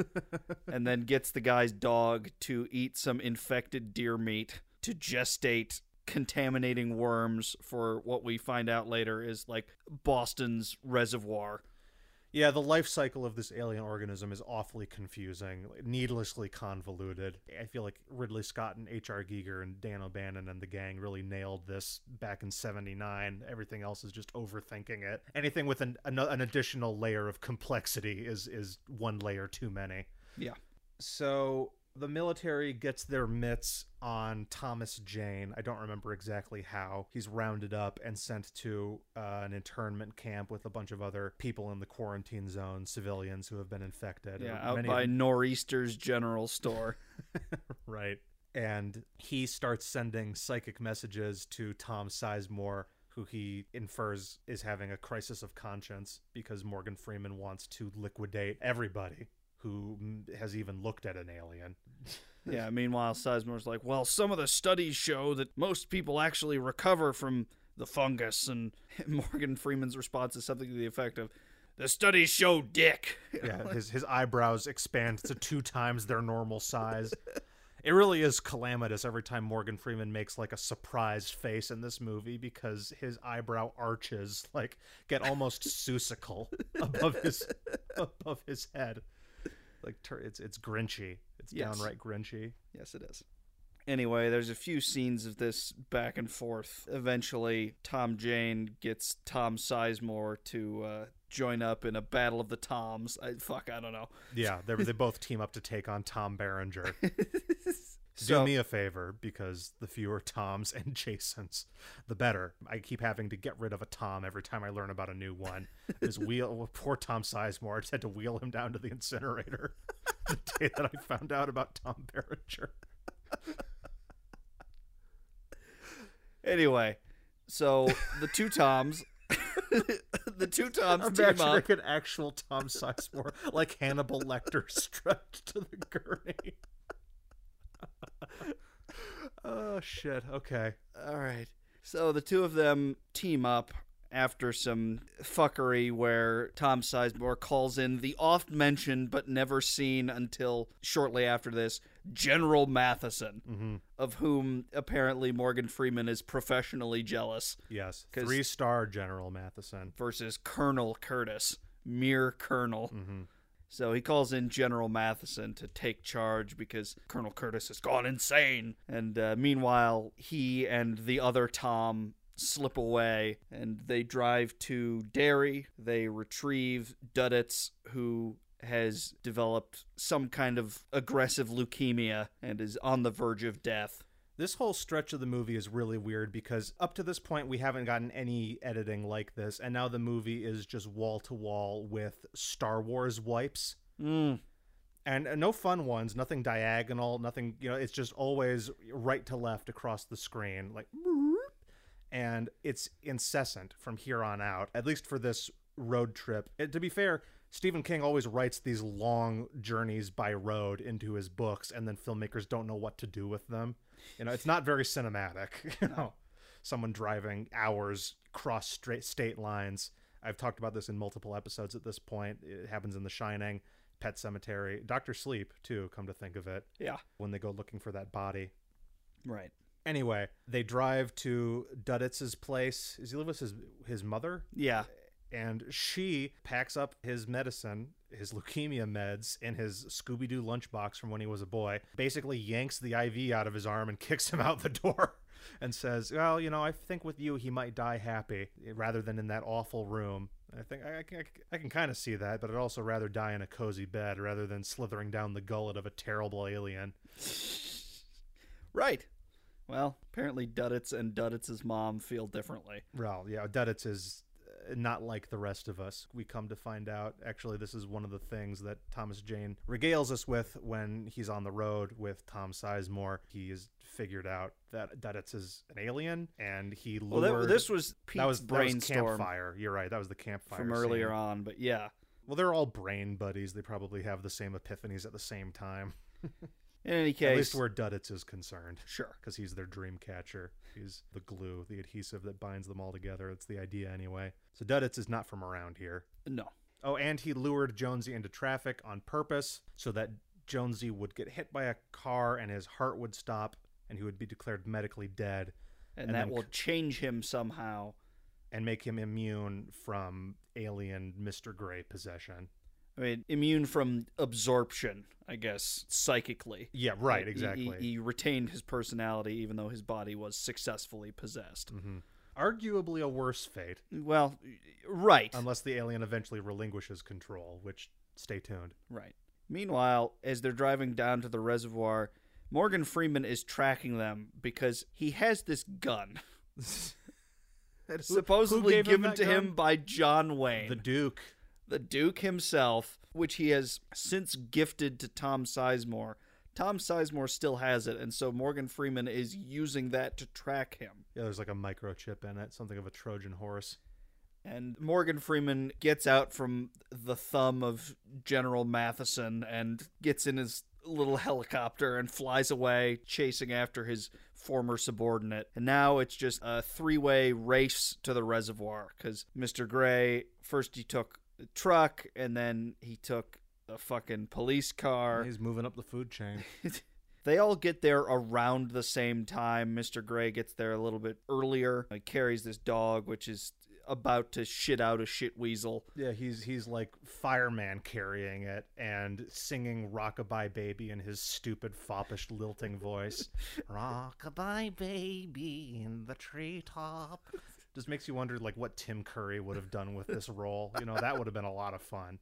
A: And then gets the guy's dog to eat some infected deer meat to gestate contaminating worms for what we find out later is like Boston's reservoir.
B: Yeah, the life cycle of this alien organism is awfully confusing, needlessly convoluted. I feel like Ridley Scott and H R. Giger and Dan O'Bannon and the gang really nailed this back in seventy-nine. Everything else is just overthinking it. Anything with an, an, an additional layer of complexity is, is one layer too many.
A: Yeah.
B: So the military gets their mitts on Thomas Jane. I don't remember exactly how. He's rounded up and sent to uh, an internment camp with a bunch of other people in the quarantine zone, civilians who have been infected.
A: Yeah, out
B: Many
A: by
B: of...
A: Nor'easter's general store.
B: Right. And he starts sending psychic messages to Tom Sizemore, who he infers is having a crisis of conscience because Morgan Freeman wants to liquidate everybody who has even looked at an alien.
A: Yeah, meanwhile, Sizemore's like, well, some of the studies show that most people actually recover from the fungus, and Morgan Freeman's response is something to the effect of, the studies show dick.
B: Yeah, his, his eyebrows expand to two times their normal size. It really is calamitous every time Morgan Freeman makes like a surprised face in this movie, because his eyebrow arches like get almost Seussical above his above his head. Like it's it's Grinchy. It's
A: Yes.
B: downright Grinchy.
A: Yes, it is. Anyway, there's a few scenes of this back and forth. Eventually, Tom Jane gets Tom Sizemore to uh, join up in a battle of the Toms. I, fuck, I don't know.
B: Yeah, they they both team up to take on Tom Berenger.
A: So-
B: Do me a favor, because the fewer Toms and Jasons, the better. I keep having to get rid of a Tom every time I learn about a new one. This wheel, poor Tom Sizemore, I just had to wheel him down to the incinerator the day that I found out about Tom Berenger.
A: Anyway, so the two Toms, the two Toms
B: I'm
A: team
B: imagining
A: up.
B: an actual Tom Sizemore, like Hannibal Lecter, strapped to the gurney. Oh, shit. Okay.
A: All right. So the two of them team up after some fuckery where Tom Sizemore calls in the oft-mentioned but never seen until shortly after this General Matheson,
B: Mm-hmm.
A: of whom apparently Morgan Freeman is professionally jealous,
B: Yes.
A: 'Cause-
B: Three-star General Matheson.
A: versus Colonel Curtis, mere Colonel.
B: Mm-hmm.
A: So he calls in General Matheson to take charge because Colonel Curtis has gone insane. And uh, meanwhile, he and the other Tom slip away and they drive to Derry. They retrieve Duddits, who has developed some kind of aggressive leukemia and is on the verge of death.
B: This whole stretch of the movie is really weird, because up to this point we haven't gotten any editing like this, and now the movie is just wall to wall with Star Wars wipes.
A: Mm.
B: And uh, no fun ones, nothing diagonal, nothing, you know, it's just always right to left across the screen, like, and it's incessant from here on out, at least for this road trip. It, to be fair, Stephen King always writes these long journeys by road into his books, and then filmmakers don't know what to do with them. You know, it's not very cinematic. You know, someone driving hours cross straight state lines. I've talked about this in multiple episodes at this point. It happens in The Shining, Pet Cemetery, Doctor Sleep too, come to think of it,
A: Yeah.
B: when they go looking for that body.
A: Right.
B: Anyway, they drive to Duddits' place. Does he live with his his mother?
A: Yeah.
B: And she packs up his medicine, his leukemia meds, in his Scooby-Doo lunchbox from when he was a boy, basically yanks the I V out of his arm and kicks him out the door and says, well, you know, I think with you he might die happy rather than in that awful room. I think I, I, can- I can kind of see that, but I'd also rather die in a cozy bed rather than slithering down the gullet of a terrible alien.
A: Right. Well, apparently Duddits and Duddits' mom feel differently.
B: Well, yeah, Duddits is uh, not like the rest of us. We come to find out, actually, this is one of the things that Thomas Jane regales us with when he's on the road with Tom Sizemore. He has figured out that Duddits is an alien, and he lured...
A: Well, that, this was Pete's
B: that was, that was
A: brainstorm
B: campfire. You're right, that was the campfire
A: from earlier
B: scene.
A: on, but yeah.
B: Well, they're all brain buddies. They probably have the same epiphanies at the same time.
A: In any
B: At
A: case,
B: least where Duddits is concerned.
A: sure.
B: Because he's their dream catcher. He's the glue, the adhesive that binds them all together. It's the idea anyway. So Duddits is not from around here.
A: No.
B: Oh, and he lured Jonesy into traffic on purpose so that Jonesy would get hit by a car and his heart would stop and he would be declared medically dead
A: And,
B: And
A: that
B: then
A: will
B: c-
A: change him somehow.
B: and make him immune from alien Mister Gray possession.
A: I mean, immune from absorption, I guess, psychically.
B: Yeah, right,
A: He-
B: exactly.
A: He, he retained his personality even though his body was successfully possessed.
B: hmm Arguably a worse fate,
A: Well, right.
B: unless the alien eventually relinquishes control, which, stay tuned.
A: Right. Meanwhile, as they're driving down to the reservoir, Morgan Freeman is tracking them because he has this gun.
B: Who-
A: supposedly
B: who gave him
A: given
B: that
A: to him
B: gun?
A: by John Wayne,
B: The Duke.
A: the Duke himself, which he has since gifted to Tom Sizemore. Tom Sizemore still has it, and so Morgan Freeman is using that to track him.
B: Yeah, there's like a microchip in it, something of a Trojan horse.
A: And Morgan Freeman gets out from the thumb of General Matheson and gets in his little helicopter and flies away, chasing after his former subordinate. And now it's just a three-way race to the reservoir, because Mister Gray, first he took the truck, and then he took a fucking police car.
B: He's moving up the food chain.
A: They all get there around the same time. Mister Gray gets there a little bit earlier. He carries this dog, which is about to shit out a shit weasel.
B: Yeah, he's he's like fireman carrying it and singing Rockabye Baby in his stupid foppish lilting voice. Rockabye Baby in the treetop. Just makes you wonder like what Tim Curry would have done with this role. You know, that would have been a lot of fun.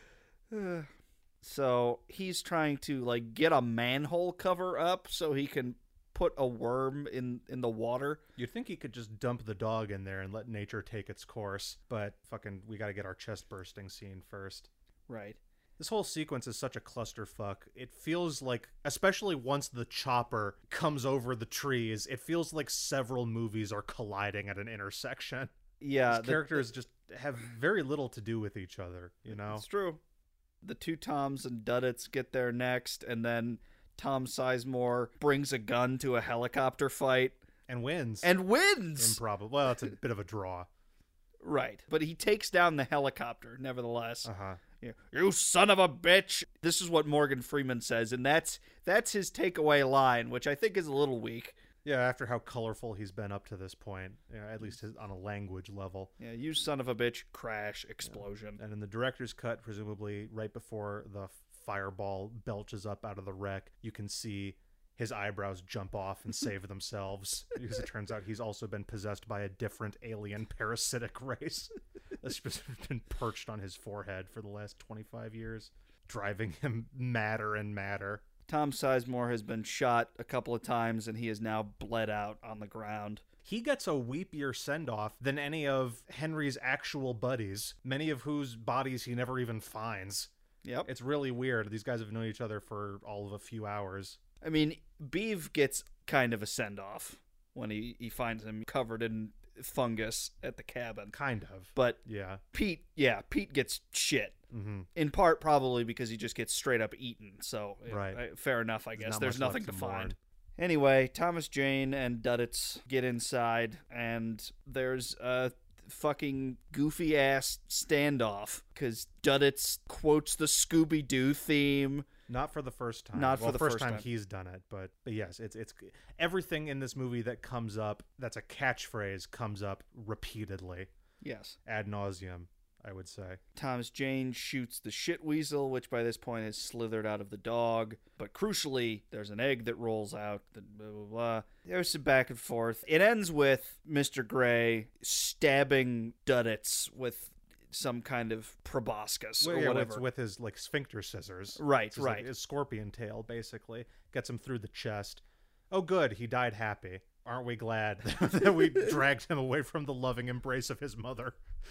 A: So he's trying to like get a manhole cover up so he can put a worm in, in the water.
B: You'd think he could just dump the dog in there and let nature take its course, but fucking we got to get our chest bursting scene first.
A: Right.
B: This whole sequence is such a clusterfuck. It feels like, especially once the chopper comes over the trees, it feels like several movies are colliding at an intersection.
A: Yeah.
B: These characters just have very little to do with each other, you know?
A: It's true. The two Toms and Duddits get there next, and then Tom Sizemore brings a gun to a helicopter fight.
B: And wins.
A: And wins!
B: Improbable. Well, it's a bit of a draw.
A: Right. But he takes down the helicopter, nevertheless.
B: Uh-huh.
A: You, you son of a bitch! This is what Morgan Freeman says, and that's that's his takeaway line, which I think is a little weak.
B: Yeah, after how colorful he's been up to this point, you know, at least his, on a language level.
A: Yeah, you son of a bitch, crash, explosion.
B: Yeah. And in the director's cut, presumably right before the fireball belches up out of the wreck, you can see his eyebrows jump off and save themselves, because it turns out he's also been possessed by a different alien parasitic race that's just been perched on his forehead for the last twenty-five years, driving him madder and madder.
A: Tom Sizemore has been shot a couple of times, and he is now bled out on the ground.
B: He gets a weepier send-off than any of Henry's actual buddies, many of whose bodies he never even finds.
A: Yep.
B: It's really weird. These guys have known each other for all of a few hours.
A: I mean, Beeve gets kind of a send-off when he, he finds him covered in fungus at the cabin.
B: Kind of.
A: But
B: yeah.
A: Pete, yeah, Pete gets shit.
B: Mm-hmm.
A: In part, probably because he just gets straight up eaten. So,
B: right.
A: uh, fair enough, I
B: There's
A: guess.
B: not
A: There's
B: much
A: nothing
B: left
A: to
B: to
A: find.
B: mourn.
A: Anyway, Thomas Jane and Duddits get inside, and there's a fucking goofy-ass standoff, because Duddits quotes the Scooby-Doo theme.
B: Not for the first time.
A: Not
B: well,
A: for the
B: first,
A: first
B: time,
A: time
B: he's done it, but, but yes, it's it's everything in this movie that comes up, that's a catchphrase, comes up repeatedly.
A: Yes.
B: Ad nauseum, I would say.
A: Thomas Jane shoots the shit weasel, which by this point has slithered out of the dog. But crucially, there's an egg that rolls out. Blah, blah, blah, blah. There's some back and forth. It ends with Mister Gray stabbing Duddits with some kind of proboscis
B: Well,
A: or
B: yeah,
A: whatever.
B: With, with his like sphincter scissors.
A: Right,
B: Which is
A: right.
B: Like his scorpion tail, basically. Gets him through the chest. Oh, good. He died happy. Aren't we glad that we dragged him away from the loving embrace of his mother?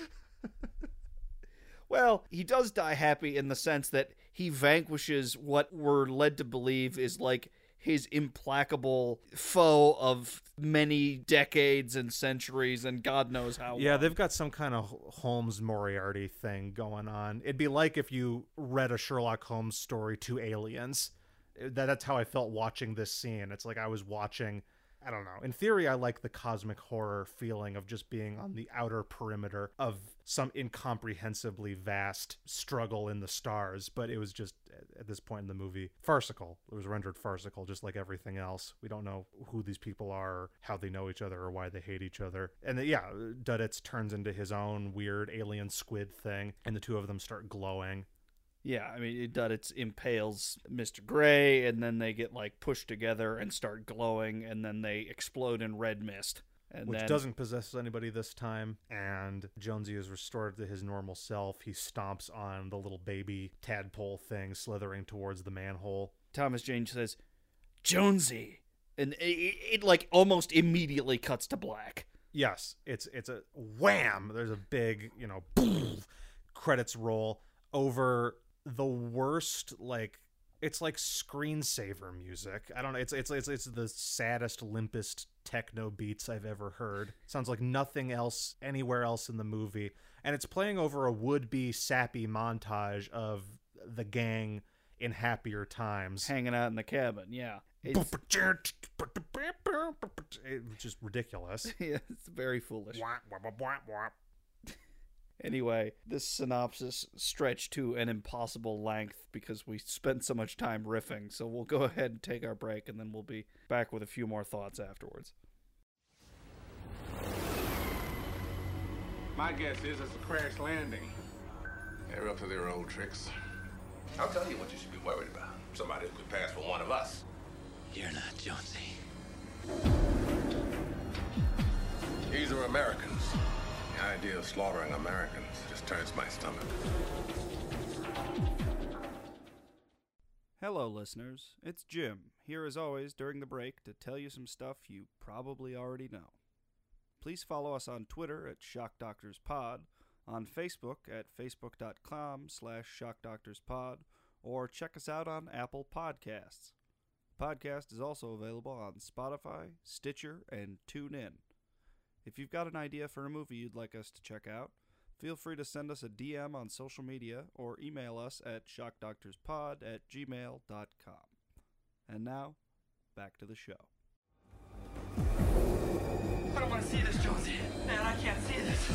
A: Well, he does die happy in the sense that he vanquishes what we're led to believe is like his implacable foe of many decades and centuries and God knows how
B: Yeah,
A: long.
B: they've got some kind of Holmes Moriarty thing going on. It'd be like if you read a Sherlock Holmes story to aliens. That, that's how I felt watching this scene. It's like I was watching, I don't know. In theory, I like the cosmic horror feeling of just being on the outer perimeter of some incomprehensibly vast struggle in the stars. But it was just, at this point in the movie, farcical. It was rendered farcical, just like everything else. We don't know who these people are, or how they know each other, or why they hate each other. And then, yeah, Duddits turns into his own weird alien squid thing, and the two of them start glowing.
A: Yeah, I mean, it does. It impales Mister Gray, and then they get, like, pushed together and start glowing, and then they explode in red mist. And
B: Which
A: then,
B: doesn't possess anybody this time, and Jonesy is restored to his normal self. He stomps on the little baby tadpole thing slithering towards the manhole.
A: Thomas Jane says, Jonesy! And it, it, it, like, almost immediately cuts to black.
B: Yes, it's it's a wham! There's a big, you know, credits roll over the worst, like, it's like screensaver music. I don't know. It's it's it's it's the saddest, limpest techno beats I've ever heard. Sounds like nothing else anywhere else in the movie, and it's playing over a would-be sappy montage of the gang in happier times,
A: Hanging out in the cabin, yeah. It's,
B: it's just ridiculous.
A: yeah, it's very foolish. Anyway, this synopsis stretched to an impossible length because we spent so much time riffing, so we'll go ahead and take our break, and then we'll be back with a few more thoughts afterwards.
C: My guess is it's a crash landing.
D: They're up to their old tricks. I'll tell you what you should be worried about. Somebody who could pass for one of us.
E: You're not Jonesy.
D: These are Americans. The idea of slaughtering Americans just turns my stomach.
A: Hello, listeners. It's Jim, here as always during the break to tell you some stuff you probably already know. Please follow us on Twitter at Shock Doctors Pod, on Facebook at facebook.com slash shockdoctorspod, or check us out on Apple Podcasts. The podcast is also available on Spotify, Stitcher, and TuneIn. If you've got an idea for a movie you'd like us to check out, feel free to send us a D M on social media or email us at shockdoctorspod at gmail dot com. And now, back to the show.
E: I don't want to see this, Jonesy. Man, I can't see this.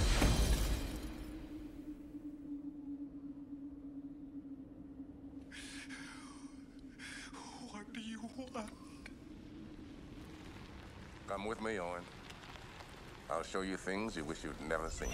E: What do you want?
D: Come with me, Owen. I'll show you things you wish you'd never seen.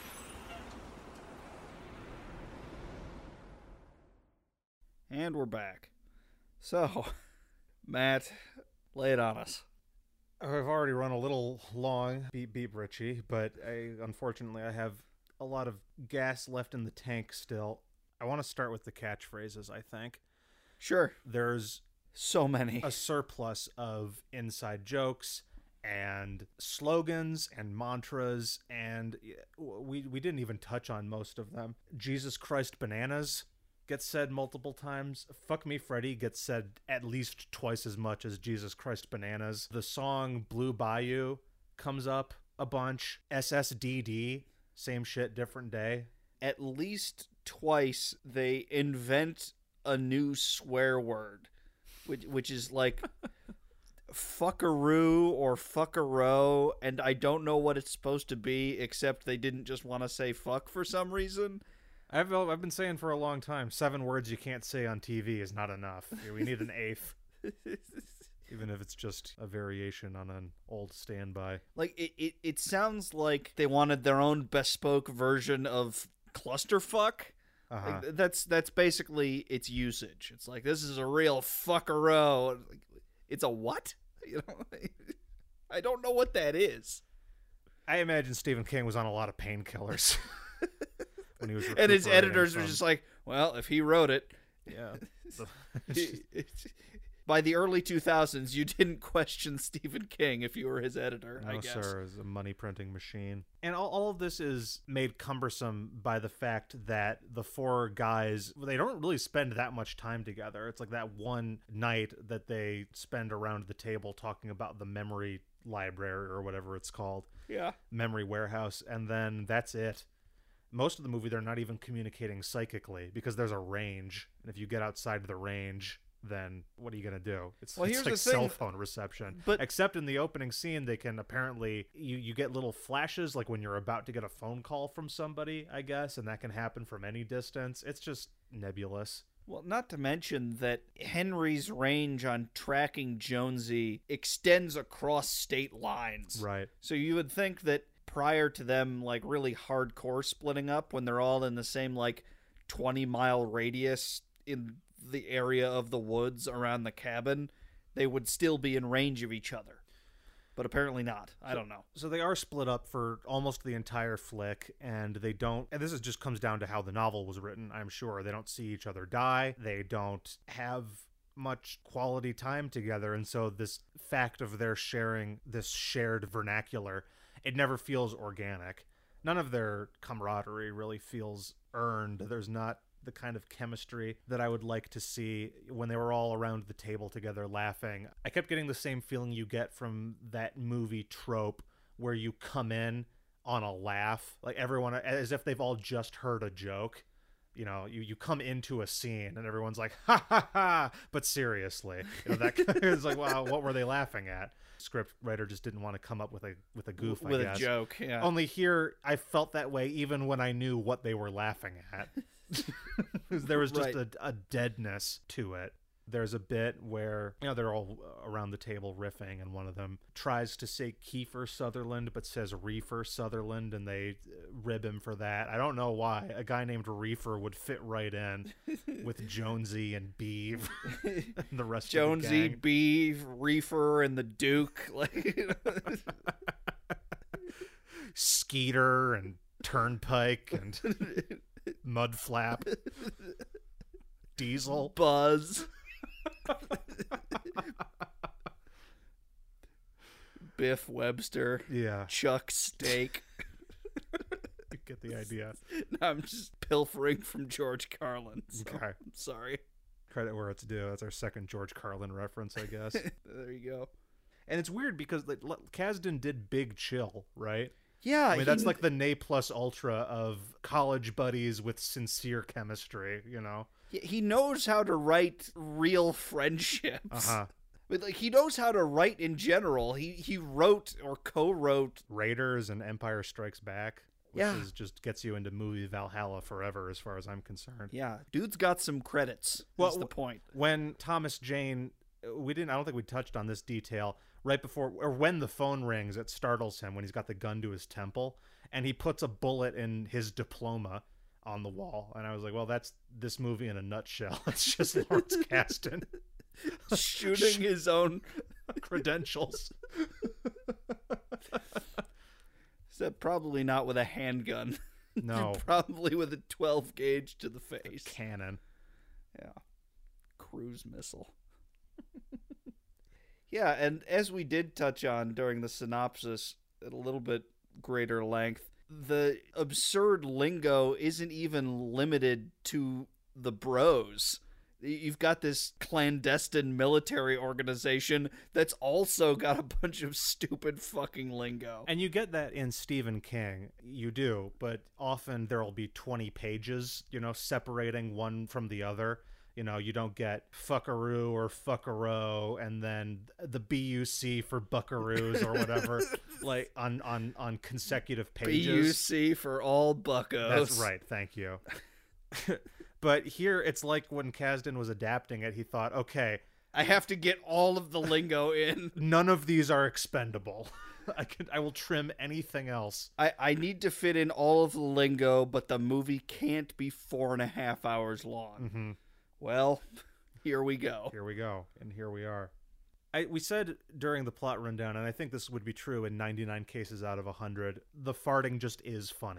A: And we're back. So, Matt, lay it on us.
B: I've already run a little long, beep beep Richie, but I, unfortunately I have a lot of gas left in the tank still. I want to start with the catchphrases, I think.
A: Sure.
B: There's
A: So many.
B: a surplus of inside jokes and slogans and mantras, and we we didn't even touch on most of them. Jesus Christ bananas gets said multiple times. Fuck Me Freddy gets said at least twice as much as Jesus Christ bananas. The song Blue Bayou comes up a bunch. S S D D, same shit, different day.
A: At least twice they invent a new swear word, which which is like fuckaroo or fuckaro, and I don't know what it's supposed to be, except they didn't just want to say fuck for some reason.
B: I've I've been saying for a long time, seven words you can't say on T V is not enough. We need an eighth. Even if it's just a variation on an old standby.
A: Like, it, it, it sounds like they wanted their own bespoke version of clusterfuck.
B: Uh-huh.
A: Like, that's that's basically its usage. It's like, this is a real fuckero. It's a what? You know, I don't know what that is.
B: I imagine Stephen King was on a lot of painkillers when he was
A: And his
B: recuperating
A: editors
B: from...
A: were just like, well, if he wrote it.
B: Yeah.
A: By the early two thousands, you didn't question Stephen King if you were his editor,
B: no,
A: I guess.
B: sir, it was a money printing machine. And all, all of this is made cumbersome by the fact that the four guys, they don't really spend that much time together. It's like that one night that they spend around the table talking about the memory library or whatever it's called.
A: Yeah.
B: Memory warehouse. And then that's it. Most of the movie, they're not even communicating psychically because there's a range. And if you get outside the range, then what are you going to do? It's,
A: Well,
B: it's
A: here's
B: like
A: the thing,
B: cell phone reception.
A: but-
B: Except in the opening scene, they can apparently, you, you get little flashes like when you're about to get a phone call from somebody, I guess, and that can happen from any distance. It's just nebulous.
A: Well, not to mention that Henry's range on tracking Jonesy extends across state lines.
B: Right.
A: So you would think that prior to them, like, really hardcore splitting up, when they're all in the same, like, twenty mile radius in the area of the woods around the cabin, they would still be in range of each other. But apparently not. I don't know.
B: So they are split up for almost the entire flick, and they don't, and this is just comes down to how the novel was written, I'm sure. They don't see each other die. They don't have much quality time together, and so this fact of their sharing this shared vernacular, it never feels organic. None of their camaraderie really feels earned. There's not the kind of chemistry that I would like to see when they were all around the table together laughing. I kept getting the same feeling you get from that movie trope where you come in on a laugh, like everyone, as if they've all just heard a joke. you know, you, you come into a scene and everyone's like, ha ha ha, but seriously, you know, that it's like, wow, what were they laughing at? Script writer just didn't want to come up with a with a goof,
A: with
B: I guess.
A: a joke. Yeah.
B: Only here, I felt that way even when I knew what they were laughing at. There was just
A: Right.
B: a, a deadness to it. There's a bit where, you know, they're all around the table riffing, and one of them tries to say Kiefer Sutherland, but says Reefer Sutherland, and they rib him for that. I don't know why. A guy named Reefer would fit right in with Jonesy and Beeve and the rest
A: Jonesy,
B: of the gang.
A: Beeve, Reefer, and the Duke. Like, you know.
B: Skeeter and Turnpike and Mudflap. Diesel.
A: Buzz. Biff Webster.
B: Yeah,
A: Chuck Steak.
B: you get the idea.
A: No, I'm just pilfering from George Carlin. So
B: Okay.
A: I'm sorry.
B: Credit where it's due. That's our second George Carlin reference, I guess.
A: There you go.
B: And it's weird because like, L- Kasdan did Big Chill, right?
A: Yeah,
B: I mean, that's
A: he-
B: like the ne plus ultra of college buddies with sincere chemistry, you know?
A: he- he knows how to write real friendships.
B: Uh-huh.
A: But like he knows how to write in general. He he wrote or co-wrote.
B: Raiders and Empire Strikes Back, which
A: Yeah.
B: is just gets you into movie Valhalla forever as far as I'm concerned.
A: Yeah, dude's got some credits.
B: Well,
A: Well, the point.
B: When Thomas Jane, we didn't, I don't think we touched on this detail, right before, or when the phone rings, it startles him when he's got the gun to his temple, and he puts a bullet in his diploma on the wall. And I was like, well, that's this movie in a nutshell. It's just Lawrence Kasdan
A: Shooting his own
B: credentials.
A: Except probably not with a handgun.
B: No.
A: Probably with a twelve gauge to the face.
B: Cannon.
A: Yeah. Cruise missile. Yeah, and as we did touch on during the synopsis at a little bit greater length, the absurd lingo isn't even limited to the bros. You've got this clandestine military organization that's also got a bunch of stupid fucking lingo.
B: And you get that in Stephen King. You do, but often there'll be twenty pages, you know, separating one from the other. You know, you don't get fuckaroo or fuckaro and then the B U C for buckaroos or whatever, like on, on, on consecutive
A: B
B: pages.
A: U C for all buckos.
B: That's right. Thank you. But here it's like when Kasdan was adapting it, he thought, okay,
A: I have to get all of the lingo in.
B: none of these are expendable. I could, I will trim anything else.
A: I, I need to fit in all of the lingo, but the movie can't be four and a half hours long.
B: Mm-hmm.
A: Well, here we go.
B: Here we go, and here we are. I, we said during the plot rundown, and I think this would be true in ninety-nine cases out of one hundred, the farting just is funny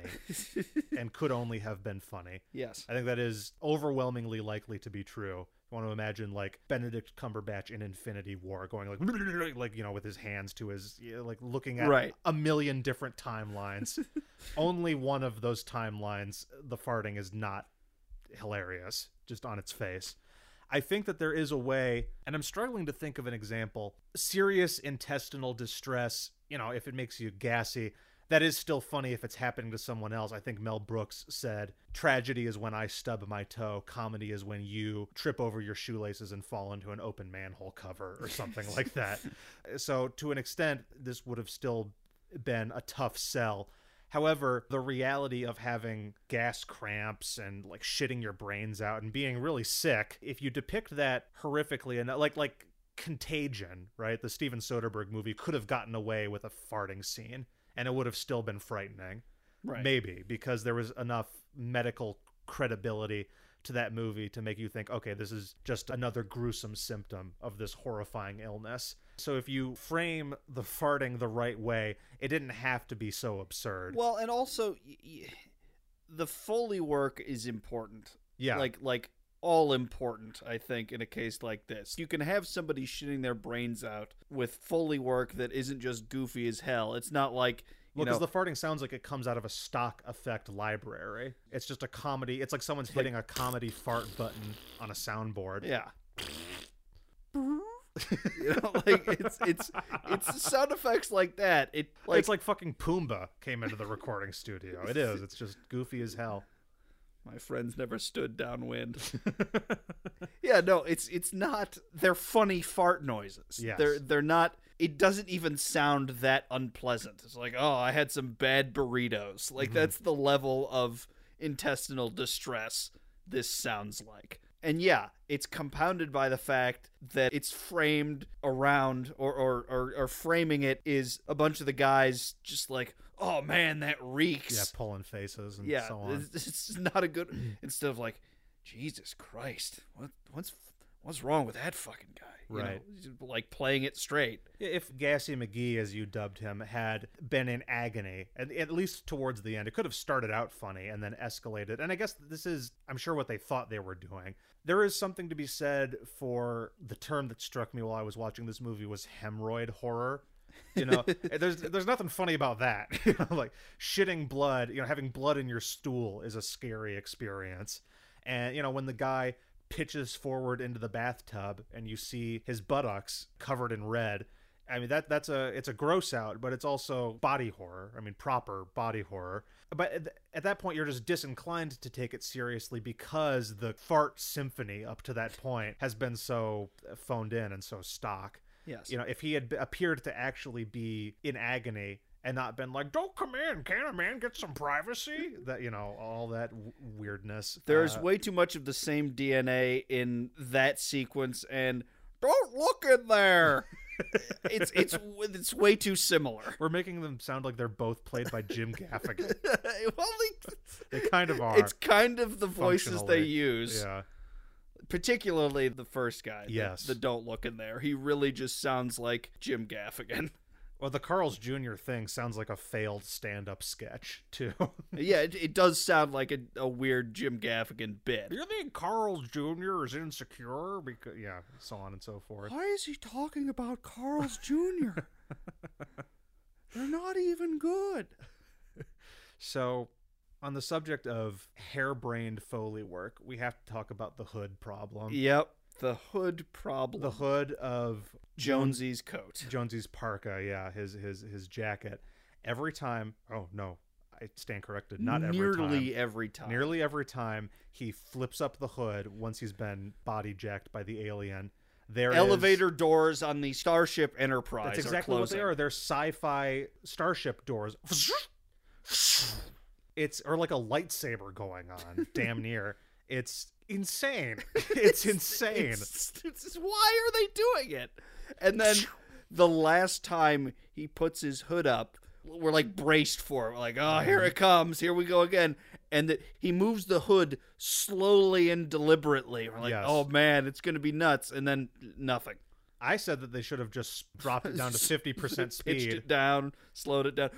B: and could only have been funny.
A: Yes.
B: I think that is overwhelmingly likely to be true. I want to imagine like Benedict Cumberbatch in Infinity War going like, like you know, with his hands to his, you know, like looking at
A: Right.
B: a million different timelines. Only one of those timelines, the farting is not hilarious, just on its face. I think that there is a way, and I'm struggling to think of an example, serious intestinal distress, you know, if it makes you gassy, that is still funny if it's happening to someone else. I think Mel Brooks said, tragedy is when I stub my toe, comedy is when you trip over your shoelaces and fall into an open manhole cover or something like that. So to an extent, this would have still been a tough sell. However, the reality of having gas cramps and like shitting your brains out and being really sick, if you depict that horrifically and like like Contagion, right? The Steven Soderbergh movie could have gotten away with a farting scene and it would have still been frightening.
A: Right.
B: Maybe because there was enough medical credibility to that movie to make you think, okay, this is just another gruesome symptom of this horrifying illness. So if you frame the farting the right way, it didn't have to be so absurd.
A: Well, and also, y- y- the Foley work is important.
B: Yeah.
A: Like, like all important, I think, in a case like this. You can have somebody shitting their brains out with Foley work that isn't just goofy as hell. It's not like, you
B: Well, because
A: know,
B: the farting sounds like it comes out of a stock effect library. It's just a comedy. It's like someone's hitting a comedy fart button on a soundboard.
A: yeah. You know, like it's it's it's sound effects like that. It like
B: It's like fucking Pumbaa came into the recording studio. It is. It's just goofy as hell.
A: My friends never stood downwind. Yeah, no, it's it's not. They're funny fart noises.
B: Yes.
A: They're they're not. It doesn't even sound that unpleasant. It's like, oh, I had some bad burritos. Like,
B: Mm-hmm.
A: that's the level of intestinal distress this sounds like. And yeah, it's compounded by the fact that it's framed around, or, or, or, or framing it is a bunch of the guys just like, oh man, that reeks.
B: Yeah, pulling faces and
A: Yeah,
B: so on.
A: it's, it's not a good. Instead of like, Jesus Christ, what what's what's wrong with that fucking guy? You
B: Right.
A: know, like playing it straight.
B: If Gassy McGee, as you dubbed him, had been in agony, at, at least towards the end, it could have started out funny and then escalated. And I guess this is, I'm sure, what they thought they were doing. There is something to be said for the term that struck me while I was watching this movie was hemorrhoid horror. You know, there's there's nothing funny about that. You know, like shitting blood, you know, having blood in your stool is a scary experience. And, you know, when the guy pitches forward into the bathtub and you see his buttocks covered in red, I mean, that that's a it's a gross out, but it's also body horror. I mean, proper body horror. But at, th- at that point, you're just disinclined to take it seriously because the fart symphony up to that point has been so phoned in and so stock.
A: Yes.
B: You know, if he had b- appeared to actually be in agony and not been like, "Don't come in, can a man get some privacy?" That, you know, all that w- weirdness.
A: There's
B: Uh,
A: way too much of the same D N A in that sequence, and don't look in there. it's it's it's way too similar.
B: we're making them sound like they're both played by Jim Gaffigan.
A: Well,
B: They kind of are.
A: it's kind of the voices they
B: functionally.
A: use.
B: Yeah.
A: Particularly the first guy. the-
B: Yes.
A: The, don't look in there. He really just sounds like Jim Gaffigan.
B: Well, the Carl's Junior thing sounds like a failed stand-up sketch, too.
A: Yeah, it, it does sound like a, a weird Jim Gaffigan bit.
B: You think Carl's Junior is insecure? Because, yeah, so on and so forth.
A: Why is he talking about Carl's Junior? They're not even good.
B: So, on the subject of harebrained Foley work, we have to talk about the hood problem.
A: Yep, the hood problem.
B: The hood of
A: Jonesy's coat.
B: Jonesy's parka, yeah, his his his jacket. Every time, oh no, I stand corrected. Not every
A: Nearly
B: time.
A: every time.
B: Nearly every time he flips up the hood once he's been body jacked by the alien. There is-
A: Elevator doors on the Starship Enterprise.
B: That's exactly
A: are
B: what they
A: closing.
B: are. They're sci-fi starship doors. It's or like a lightsaber going on, damn near. It's insane. It's insane.
A: It's, it's- why are they doing it? And then the last time he puts his hood up, we're like braced for it. We're like, oh, here it comes. Here we go again. And the, he moves the hood slowly and deliberately. We're like,
B: Yes.
A: oh man, it's going to be nuts. And then nothing.
B: I said that they should have just dropped it down to fifty percent
A: Pitched
B: speed.
A: it down, slowed it down.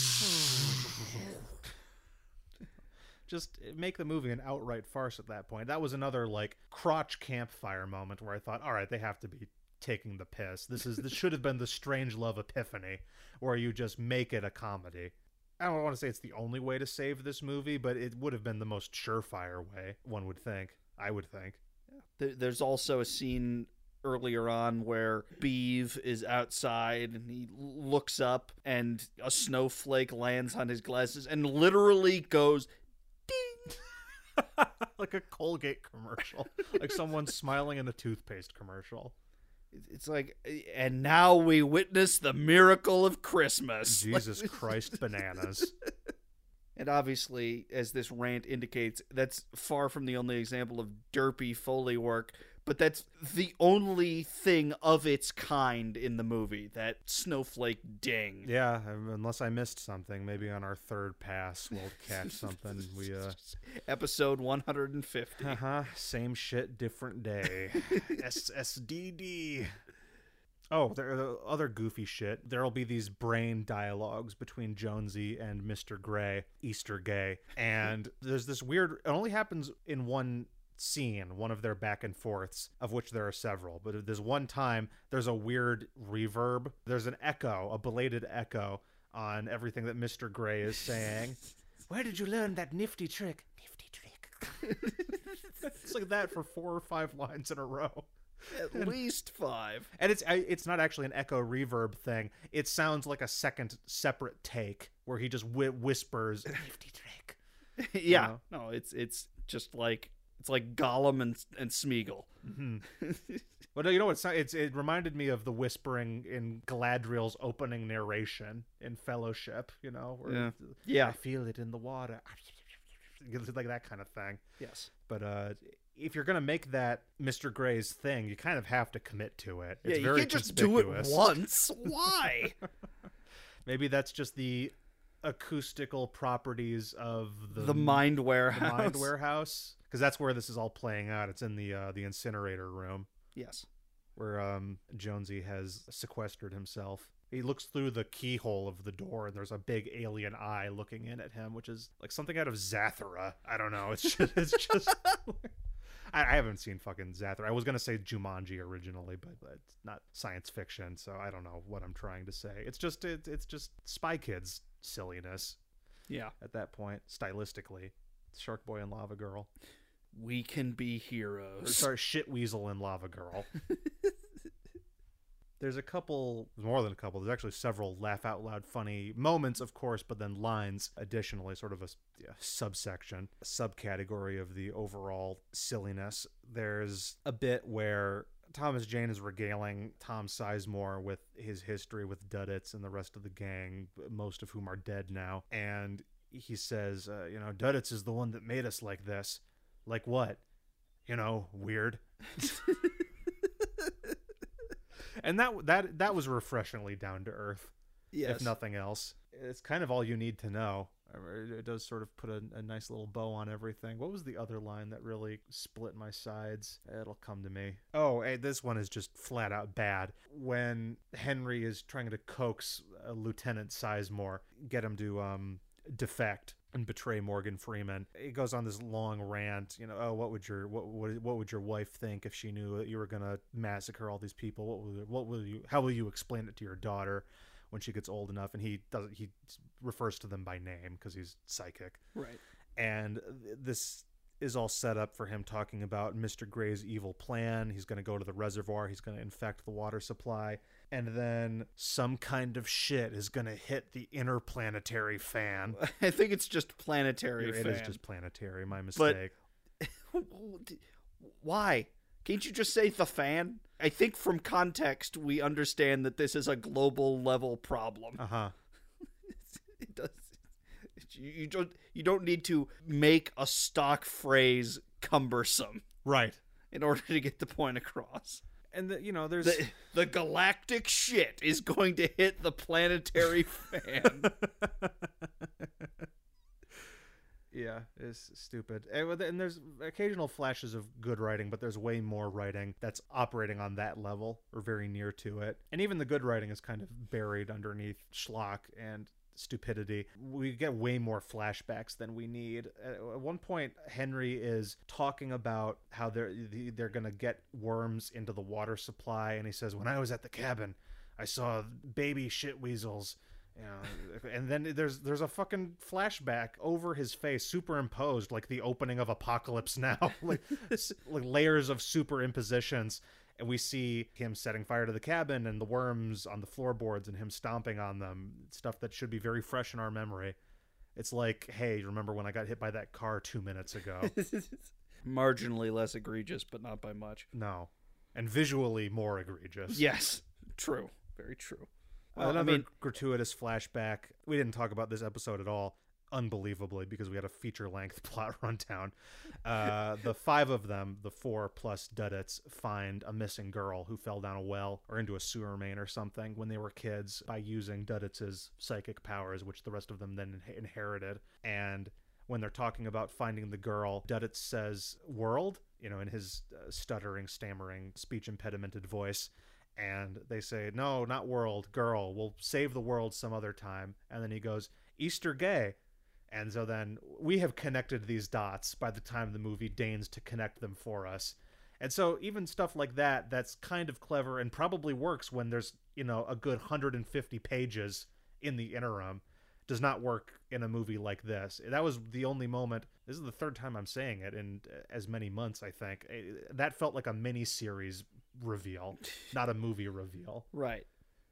B: Just make the movie an outright farce at that point. That was another like crotch campfire moment where I thought, all right, they have to be taking the piss. This is this should have been the Strange Love Epiphany, where you just make it a comedy. I don't want to say it's the only way to save this movie, but it would have been the most surefire way, one would think. I would think.
A: There- There's also a scene earlier on where Beeve is outside and he looks up and a snowflake lands on his glasses and literally goes ding.
B: Like a Colgate commercial. Like someone smiling in a toothpaste commercial.
A: It's like, and now we witness the miracle of Christmas.
B: Jesus Christ, bananas.
A: And obviously, as this rant indicates, that's far from the only example of derpy Foley work, but that's the only thing of its kind in the movie, that snowflake ding.
B: Yeah, um, unless I missed something, maybe on our third pass we'll catch something. We uh
A: Episode one hundred fifty.
B: uh-huh, same shit, different day. S S D D. Oh, there are other goofy shit. There'll be these brain dialogues between Jonesy and Mister Gray, Easter Gay. And there's this weird, it only happens in one scene, one of their back and forths, of which there are several. But there's one time, there's a weird reverb. There's an echo, a belated echo on everything that Mister Gray is saying. Where did you learn that nifty trick? Nifty trick. It's like that for four or five lines in a row.
A: At least five.
B: And it's I- it's not actually an echo reverb thing. It sounds like a second separate take where he just whi whispers nifty trick.
A: Yeah.
B: know?
A: No, it's it's just like it's like Gollum and and Smeagol.
B: Well, no, you know what? It's, it's it reminded me of the whispering in Galadriel's opening narration in Fellowship. You know, where
A: Yeah.
B: it's,
A: Yeah.
B: I feel it in the water, It's like that kind of thing.
A: Yes.
B: But uh, if you're gonna make that Mister Gray's thing, you kind of have to commit to it. It's
A: yeah, you
B: very
A: can't just do it
B: conspicuous.
A: once. Why?
B: Maybe that's just the acoustical properties of the,
A: the Mind
B: the
A: Warehouse.
B: Mind Warehouse, because that's where this is all playing out. It's in the uh, the incinerator room
A: Yes.
B: where um, Jonesy has sequestered himself. He looks through the keyhole of the door, and there's a big alien eye looking in at him, which is like something out of Zathura. I don't know. It's just, it's just. I, I haven't seen fucking Zathura. I was gonna say Jumanji originally, but, but it's not science fiction, so I don't know what I'm trying to say. It's just it, it's just Spy Kids silliness
A: Yeah.
B: at that point, stylistically. Shark Boy and Lava Girl.
A: We can be
B: Or,
A: heroes.
B: sorry, Shit Weasel and Lava Girl. There's a couple, more than a couple, there's actually several laugh out loud funny moments, of course, but then lines additionally, sort of a yeah, subsection, a subcategory of the overall silliness. There's a bit where Thomas Jane is regaling Tom Sizemore with his history with Duddits and the rest of the gang, most of whom are dead now. And he says, uh, you know, Duddits is the one that made us like this. Like what? You know, weird. And that that that was refreshingly down to earth,
A: Yes.
B: if nothing else. It's kind of all you need to know. It does sort of put a, a nice little bow on everything. What was the other line that really split my sides? It'll come to me. Oh, hey, this one is just flat out bad. When Henry is trying to coax uh, Lieutenant Sizemore, get him to um, defect and betray Morgan Freeman, he goes on this long rant. You know, oh, what would your what what, what would your wife think if she knew that you were gonna massacre all these people? What will what will you how will you explain it to your daughter when she gets old enough? And he doesn't. He refers to them by name because he's psychic.
A: Right.
B: And this is all set up for him talking about Mister Gray's evil plan. He's going to go to the reservoir. He's going to infect the water supply. And then some kind of shit is going to hit the interplanetary fan.
A: I think it's just planetary.
B: It
A: fan.
B: is just planetary. My mistake.
A: Why? Can't you just say the fan? I think from context we understand that this is a global level problem.
B: Uh-huh.
A: It does. You, you don't. You don't need to make a stock phrase cumbersome
B: Right.
A: in order to get the point across.
B: And, the, you know, there's...
A: The, the galactic shit is going to hit the planetary fan.
B: Yeah, it's stupid. And with- and there's occasional flashes of good writing, but there's way more writing that's operating on that level or very near to it. And even the good writing is kind of buried underneath schlock and stupidity. We get way more flashbacks than we need. At one point, Henry is talking about how they're they're going to get worms into the water supply, and he says, "When I was at the cabin, I saw baby shit weasels." You know, and then there's there's a fucking flashback over his face, superimposed, like the opening of Apocalypse Now, like, s- like layers of superimpositions, and we see him setting fire to the cabin and the worms on the floorboards and him stomping on them, stuff that should be very fresh in our memory. It's like, hey, remember when I got hit by that car two minutes ago?
A: Marginally less egregious, but not by much.
B: No, and visually more egregious.
A: Yes, true. Very true. Well,
B: Another
A: I mean,
B: gratuitous flashback. We didn't talk about this episode at all, unbelievably, because we had a feature-length plot rundown. Uh, the five of them, the four plus Duddits, find a missing girl who fell down a well or into a sewer main or something when they were kids by using Duddits' psychic powers, which the rest of them then in- inherited. And when they're talking about finding the girl, Duddits says, "World?" you know, in his uh, stuttering, stammering, speech impedimented voice. And they say, "No, not world, girl. We'll save the world some other time." And then he goes, "Easter gay." And so then we have connected these dots by the time the movie deigns to connect them for us. And so even stuff like that, that's kind of clever and probably works when there's, you know, a good one hundred fifty pages in the interim, does not work in a movie like this. That was the only moment. This is the third time I'm saying it in as many months, I think. That felt like a mini series reveal, not a movie reveal.
A: right.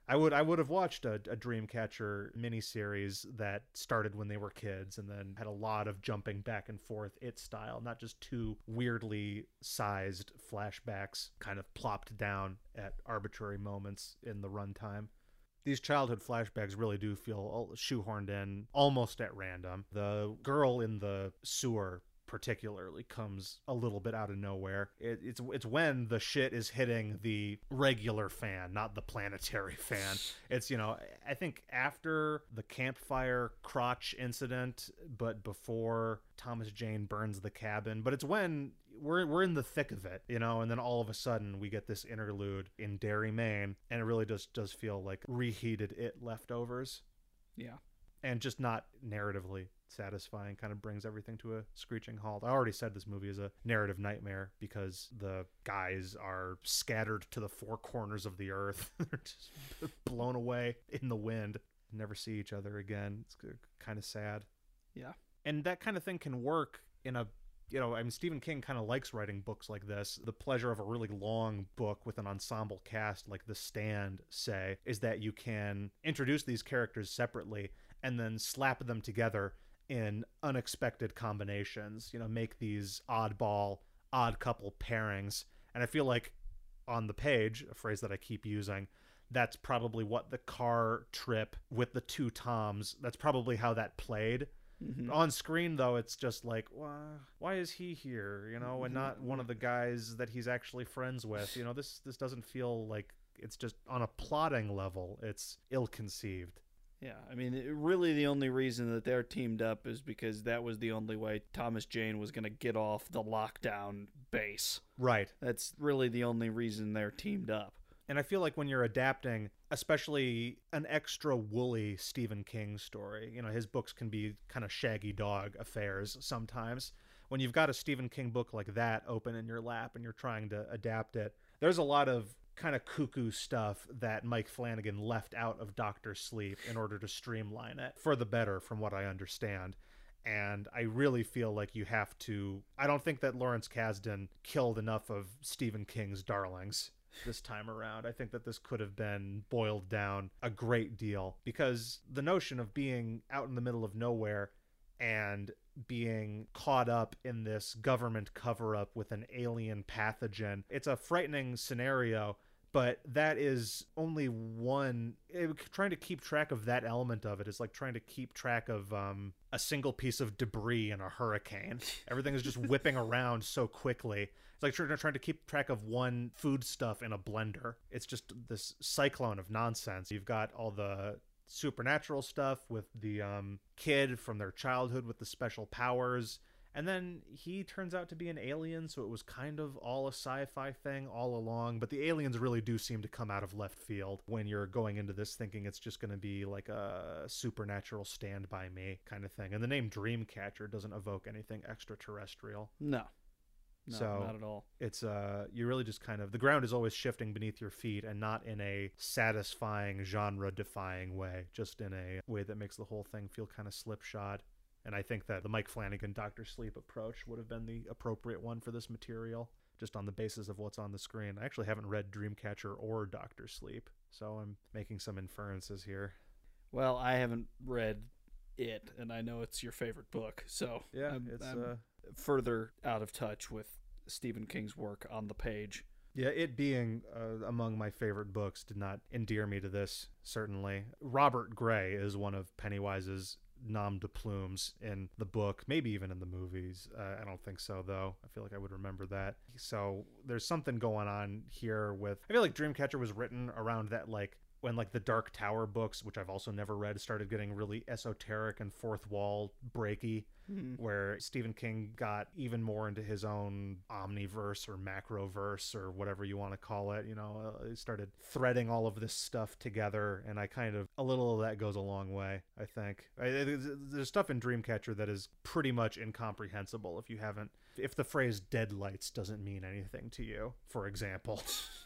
B: I would I would have watched a, a Dreamcatcher miniseries that started when they were kids and then had a lot of jumping back and forth, It style, not just two weirdly sized flashbacks kind of plopped down at arbitrary moments in the runtime. These childhood flashbacks really do feel shoehorned in almost at random. The girl in the sewer particularly comes a little bit out of nowhere. It, it's it's when the shit is hitting the regular fan, not the planetary fan. It's, you know, I think after the campfire crotch incident, but before Thomas Jane burns the cabin. But it's when we're we're in the thick of it, you know, and then all of a sudden we get this interlude in Derry, Maine, and it really does does feel like reheated It leftovers.
A: Yeah.
B: And just not narratively satisfying, kind of brings everything to a screeching halt. I already said this movie is a narrative nightmare because the guys are scattered to the four corners of the earth. They're just blown away in the wind, never see each other again. It's kind of sad.
A: Yeah.
B: And that kind of thing can work in a, you know, I mean, Stephen King kind of likes writing books like this. The pleasure of a really long book with an ensemble cast like The Stand, say, is that you can introduce these characters separately and then slap them together in unexpected combinations, you know, make these oddball, odd couple pairings. And I feel like on the page, a phrase that I keep using, that's probably what the car trip with the two Toms, that's probably how that played. Mm-hmm. On screen, though, it's just like, why, why is he here, you know, and not one of the guys that he's actually friends with? You know, this this doesn't feel like it's just on a plotting level. It's ill-conceived.
A: Yeah, I mean, it, really the only reason that they're teamed up is because that was the only way Thomas Jane was going to get off the lockdown base.
B: Right.
A: That's really the only reason they're teamed up.
B: And I feel like when you're adapting, especially an extra woolly Stephen King story, you know, his books can be kind of shaggy dog affairs sometimes. When you've got a Stephen King book like that open in your lap and you're trying to adapt it, there's a lot of kind of cuckoo stuff that Mike Flanagan left out of Doctor Sleep in order to streamline it for the better, from what I understand. And I really feel like you have to... I don't think that Lawrence Kasdan killed enough of Stephen King's darlings this time around. I think that this could have been boiled down a great deal, because the notion of being out in the middle of nowhere and being caught up in this government cover-up with an alien pathogen, it's a frightening scenario, but that is only one... It, trying to keep track of that element of it is like trying to keep track of um, a single piece of debris in a hurricane. Everything is just whipping around so quickly. It's like trying, trying to keep track of one foodstuff in a blender. It's just this cyclone of nonsense. You've got all the supernatural stuff with the um, kid from their childhood with the special powers, and then he turns out to be an alien, so it was kind of all a sci-fi thing all along. But the aliens really do seem to come out of left field when you're going into this thinking it's just going to be like a supernatural Stand By Me kind of thing. And the name Dreamcatcher doesn't evoke anything extraterrestrial.
A: No. No,
B: so
A: not at all.
B: It's uh, you really just kind of, the ground is always shifting beneath your feet, and not in a satisfying, genre-defying way, just in a way that makes the whole thing feel kind of slipshod. And I think that the Mike Flanagan Doctor Sleep approach would have been the appropriate one for this material, just on the basis of what's on the screen. I actually haven't read Dreamcatcher or Doctor Sleep, so I'm making some inferences here.
A: Well, I haven't read it, and I know it's your favorite book, so
B: yeah,
A: I'm,
B: it's
A: I'm
B: uh,
A: further out of touch with Stephen King's work on the page.
B: Yeah, it being uh, among my favorite books did not endear me to this, certainly. Robert Gray is one of Pennywise's nom de plumes in the book, maybe even in the movies. Uh, I don't think so, though. I feel like I would remember that. So there's something going on here with... I feel like Dreamcatcher was written around that, like, when like the Dark Tower books, which I've also never read, started getting really esoteric and fourth wall breaky, mm-hmm. where Stephen King got even more into his own omniverse or macroverse or whatever you want to call it. You know, uh, he started threading all of this stuff together, and I kind of, a little of that goes a long way, I think. I, there's stuff in Dreamcatcher that is pretty much incomprehensible if you haven't, if the phrase deadlights doesn't mean anything to you, for example.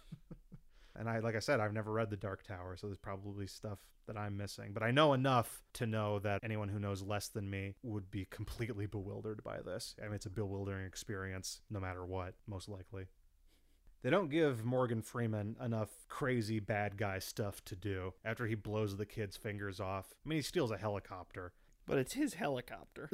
B: And I, like I said, I've never read The Dark Tower, so there's probably stuff that I'm missing. But I know enough to know that anyone who knows less than me would be completely bewildered by this. I mean, it's a bewildering experience, no matter what, most likely. They don't give Morgan Freeman enough crazy bad guy stuff to do after he blows the kid's fingers off. I mean, he steals a helicopter.
A: But it's his helicopter.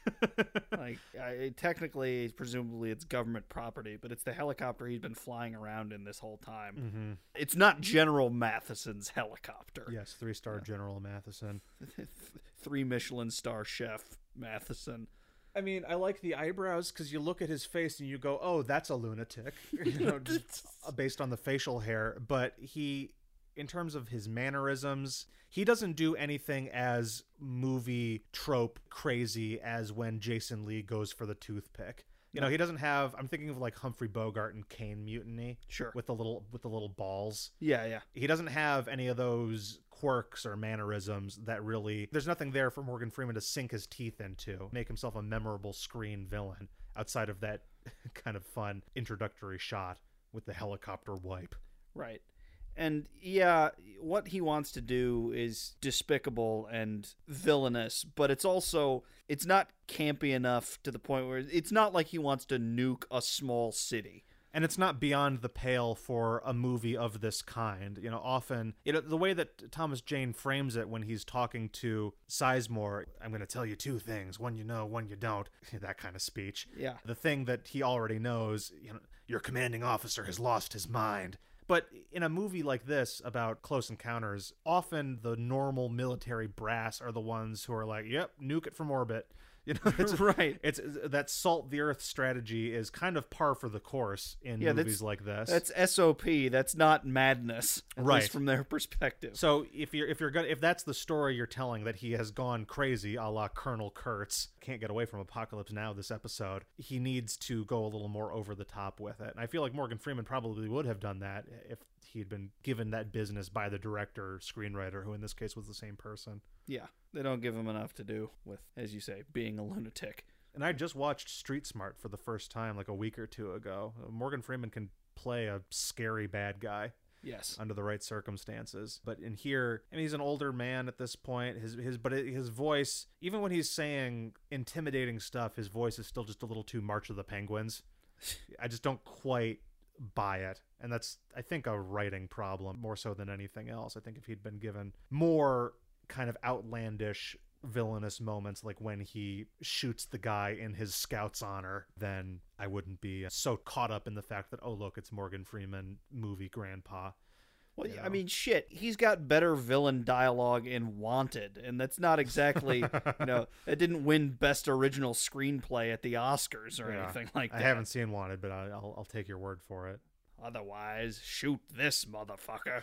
A: Like, I, technically, presumably, it's government property, but it's the helicopter he's been flying around in this whole time.
B: Mm-hmm.
A: It's not General Matheson's helicopter.
B: Yes, three-star yeah. General Matheson.
A: Three Michelin star chef Matheson.
B: I mean, I like the eyebrows because you look at his face and you go, oh, that's a lunatic, you know, just based on the facial hair. But he, in terms of his mannerisms, he doesn't do anything as movie trope crazy as when Jason Lee goes for the toothpick. You know, he doesn't have, I'm thinking of like Humphrey Bogart and Kane Mutiny.
A: Sure.
B: With the little with the little balls.
A: Yeah, yeah.
B: He doesn't have any of those quirks or mannerisms that really, there's nothing there for Morgan Freeman to sink his teeth into, make himself a memorable screen villain outside of that kind of fun introductory shot with the helicopter wipe.
A: Right. And yeah, what he wants to do is despicable and villainous, but it's also, it's not campy enough to the point where it's not like he wants to nuke a small city.
B: And it's not beyond the pale for a movie of this kind. You know, often, you know, the way that Thomas Jane frames it when he's talking to Sizemore, I'm going to tell you two things, one you know, one you don't, that kind of speech.
A: Yeah.
B: The thing that he already knows, you know, your commanding officer has lost his mind. But in a movie like this about Close Encounters, often the normal military brass are the ones who are like, yep, nuke it from orbit. You know, it's,
A: right.
B: It's that salt the earth strategy is kind of par for the course in
A: yeah,
B: movies like this.
A: That's S O P. That's not madness, at
B: right?
A: least from their perspective.
B: So if you're if you're gonna if that's the story you're telling, that he has gone crazy, a la Colonel Kurtz, can't get away from Apocalypse Now this episode, he needs to go a little more over the top with it. And I feel like Morgan Freeman probably would have done that if he'd been given that business by the director, screenwriter, who in this case was the same person.
A: Yeah, they don't give him enough to do with, as you say, being a lunatic.
B: And I just watched Street Smart for the first time like a week or two ago. Morgan Freeman can play a scary bad guy.
A: Yes.
B: Under the right circumstances. But in here, I mean, he's an older man at this point. His his but his voice, even when he's saying intimidating stuff, his voice is still just a little too March of the Penguins. I just don't quite buy it. And that's, I think, a writing problem more so than anything else. I think if he'd been given more kind of outlandish villainous moments, like when he shoots the guy in his scout's honor, then I wouldn't be so caught up in the fact that, oh look, it's Morgan Freeman movie grandpa.
A: Well, you know? I mean, shit, he's got better villain dialogue in Wanted, and that's not exactly, you know, it didn't win Best Original Screenplay at the Oscars or yeah. anything like that.
B: I haven't seen Wanted, but I'll, I'll take your word for it.
A: Otherwise, shoot this motherfucker.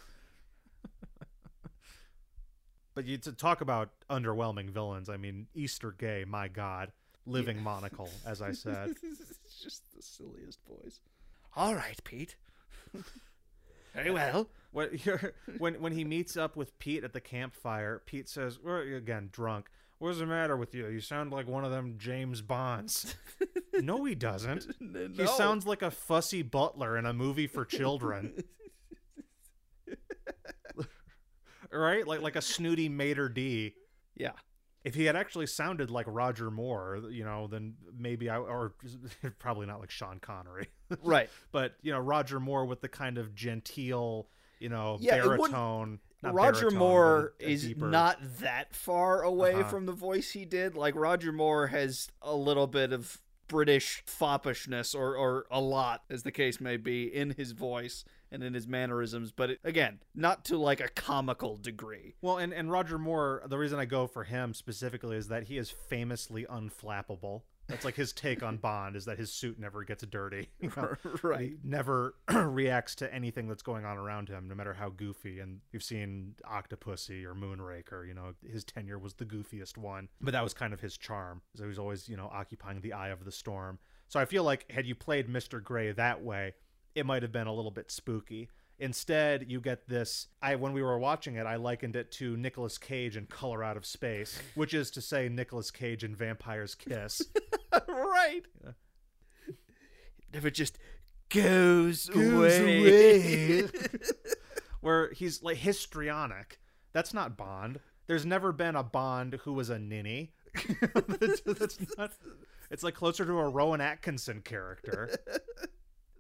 B: But you to talk about underwhelming villains, I mean, Easter Gay, my God, living yeah. monocle, as I said.
A: It's just the silliest voice. All right, Pete. Very well.
B: When, when when he meets up with Pete at the campfire, Pete says, well, again, drunk, what's the matter with you? You sound like one of them James Bonds. No, he doesn't. No. He sounds like a fussy butler in a movie for children. Right? Like like a snooty maitre d'.
A: Yeah.
B: If he had actually sounded like Roger Moore, you know, then maybe I, or probably not like Sean Connery.
A: Right.
B: But, you know, Roger Moore with the kind of genteel, you know,
A: yeah,
B: baritone.
A: Roger
B: baritone,
A: Moore
B: a, a
A: is
B: deeper...
A: not that far away
B: uh-huh.
A: from the voice he did. Like, Roger Moore has a little bit of British foppishness, or, or a lot, as the case may be, in his voice and in his mannerisms, but it, again, not to like a comical degree.
B: Well, and, and Roger Moore, the reason I go for him specifically is that he is famously unflappable. That's like his take on Bond, is that his suit never gets dirty. You know?
A: Right.
B: He never reacts to anything that's going on around him, no matter how goofy. And you've seen Octopussy or Moonraker, you know, his tenure was the goofiest one. But that was kind of his charm. So he was always, you know, occupying the eye of the storm. So I feel like had you played Mister Gray that way, it might have been a little bit spooky. Instead, you get this, I when we were watching it, I likened it to Nicolas Cage in Color Out of Space, which is to say Nicolas Cage in Vampire's Kiss.
A: Right.
B: Yeah.
A: It never just goes,
B: goes
A: away.
B: away. Where he's like histrionic. That's not Bond. There's never been a Bond who was a ninny. that's, that's not. It's like closer to a Rowan Atkinson character.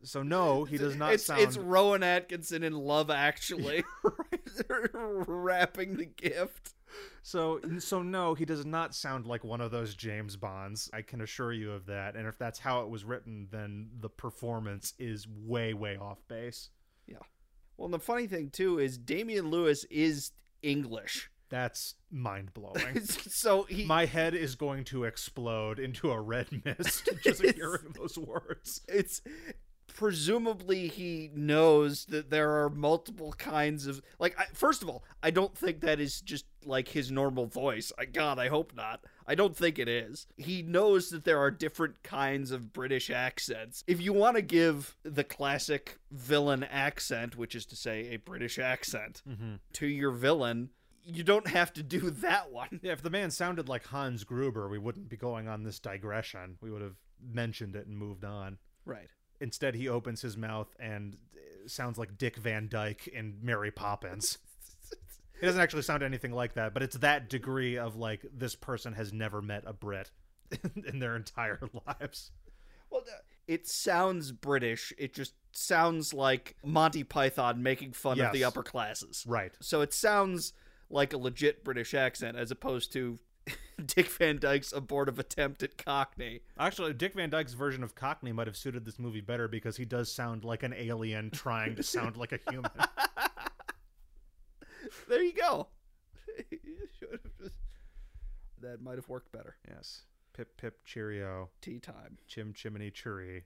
B: So no, he does not
A: it's,
B: sound...
A: It's Rowan Atkinson in Love Actually. Wrapping the gift.
B: So, so no, he does not sound like one of those James Bonds. I can assure you of that. And if that's how it was written, then the performance is way, way off base.
A: Yeah. Well, and the funny thing, too, is Damian Lewis is English.
B: That's mind-blowing.
A: So he...
B: My head is going to explode into a red mist just hearing those words.
A: It's... Presumably he knows that there are multiple kinds of... Like, I, first of all, I don't think that is just, like, his normal voice. I, God, I hope not. I don't think it is. He knows that there are different kinds of British accents. If you want to give the classic villain accent, which is to say a British accent, mm-hmm. to your villain... You don't have to do that one.
B: Yeah, if the man sounded like Hans Gruber, we wouldn't be going on this digression. We would have mentioned it and moved on.
A: Right.
B: Instead, he opens his mouth and sounds like Dick Van Dyke in Mary Poppins. He doesn't actually sound anything like that, but it's that degree of, like, this person has never met a Brit in their entire lives.
A: Well, it sounds British. It just sounds like Monty Python making fun
B: yes.
A: of the upper classes.
B: Right.
A: So it sounds... like a legit British accent, as opposed to Dick Van Dyke's abortive attempt at Cockney.
B: Actually, Dick Van Dyke's version of Cockney might have suited this movie better because he does sound like an alien trying to sound like a human.
A: There you go. That might have worked better.
B: Yes. Pip, pip, cheerio.
A: Tea time.
B: Chim, chimney, churry.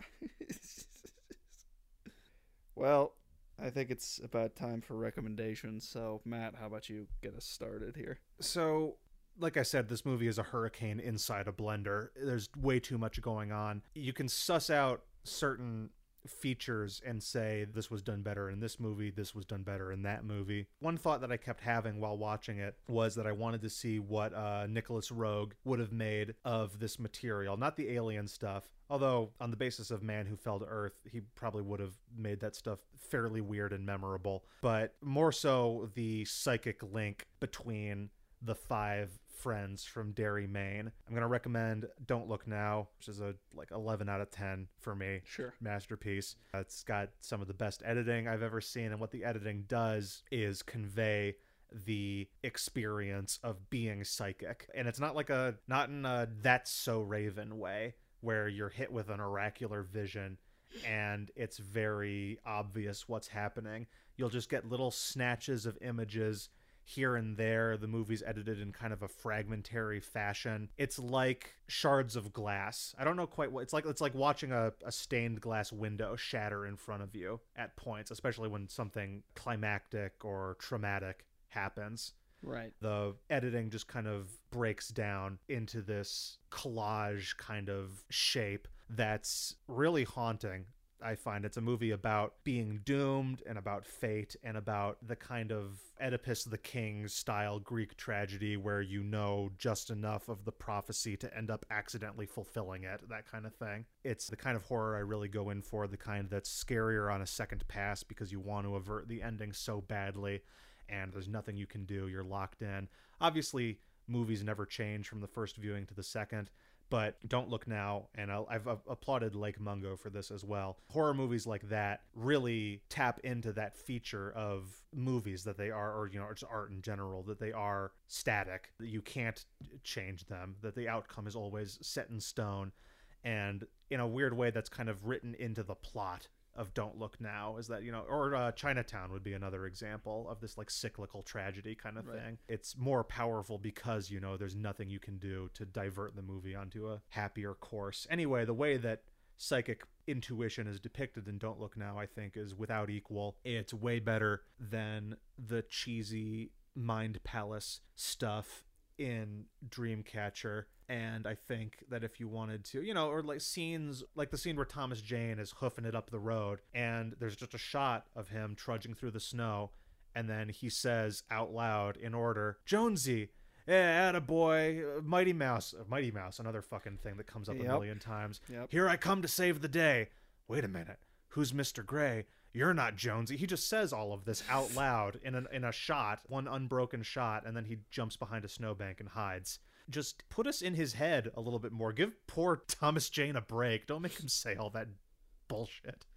A: Well... I think it's about time for recommendations. So, Matt, how about you get us started here?
B: So, like I said, this movie is a hurricane inside a blender. There's way too much going on. You can suss out certain features and say this was done better in this movie, this was done better in that movie. One thought that I kept having while watching it was that I wanted to see what uh, Nicholas Roeg would have made of this material. Not the alien stuff, although on the basis of Man Who Fell to Earth, he probably would have made that stuff fairly weird and memorable, but more so the psychic link between the five friends from Derry, Maine. I'm going to recommend Don't Look Now, which is a like eleven out of ten for me.
A: Sure.
B: Masterpiece. It's got some of the best editing I've ever seen, and what the editing does is convey the experience of being psychic. And it's not like a, not in a That's So Raven way, where you're hit with an oracular vision and it's very obvious what's happening. You'll just get little snatches of images here and there. The movie's edited in kind of a fragmentary fashion. It's like shards of glass. I don't know quite what it's like. It's like watching a, a stained glass window shatter in front of you at points, especially when something climactic or traumatic happens.
A: Right.
B: The editing just kind of breaks down into this collage kind of shape that's really haunting. I find it's a movie about being doomed and about fate and about the kind of Oedipus the King style Greek tragedy where you know just enough of the prophecy to end up accidentally fulfilling it, that kind of thing. It's the kind of horror I really go in for, the kind that's scarier on a second pass because you want to avert the ending so badly and there's nothing you can do. You're locked in. Obviously, movies never change from the first viewing to the second, but Don't Look Now, and I'll, I've, I've applauded Lake Mungo for this as well. Horror movies like that really tap into that feature of movies that they are, or, you know, it's art in general, that they are static, that you can't change them, that the outcome is always set in stone. And in a weird way, that's kind of written into the plot of Don't Look Now, is that, you know, or uh, Chinatown would be another example of this like cyclical tragedy kind of
A: Right.
B: thing. It's more powerful because, you know, there's nothing you can do to divert the movie onto a happier course. Anyway, the way that psychic intuition is depicted in Don't Look Now, I think, is without equal. It's way better than the cheesy Mind Palace stuff in Dreamcatcher. And I think that if you wanted to, you know, or like scenes like the scene where Thomas Jane is hoofing it up the road and there's just a shot of him trudging through the snow, and then he says out loud in order, Jonesy, yeah, attaboy, Mighty Mouse, Mighty Mouse, another fucking thing that comes up
A: Yep.
B: a million times.
A: Yep.
B: Here I come to save the day. Wait a minute, who's Mister Gray? You're not Jonesy. He just says all of this out loud in, an, in a shot, one unbroken shot, and then he jumps behind a snowbank and hides. Just put us in his head a little bit more. Give poor Thomas Jane a break. Don't make him say all that bullshit.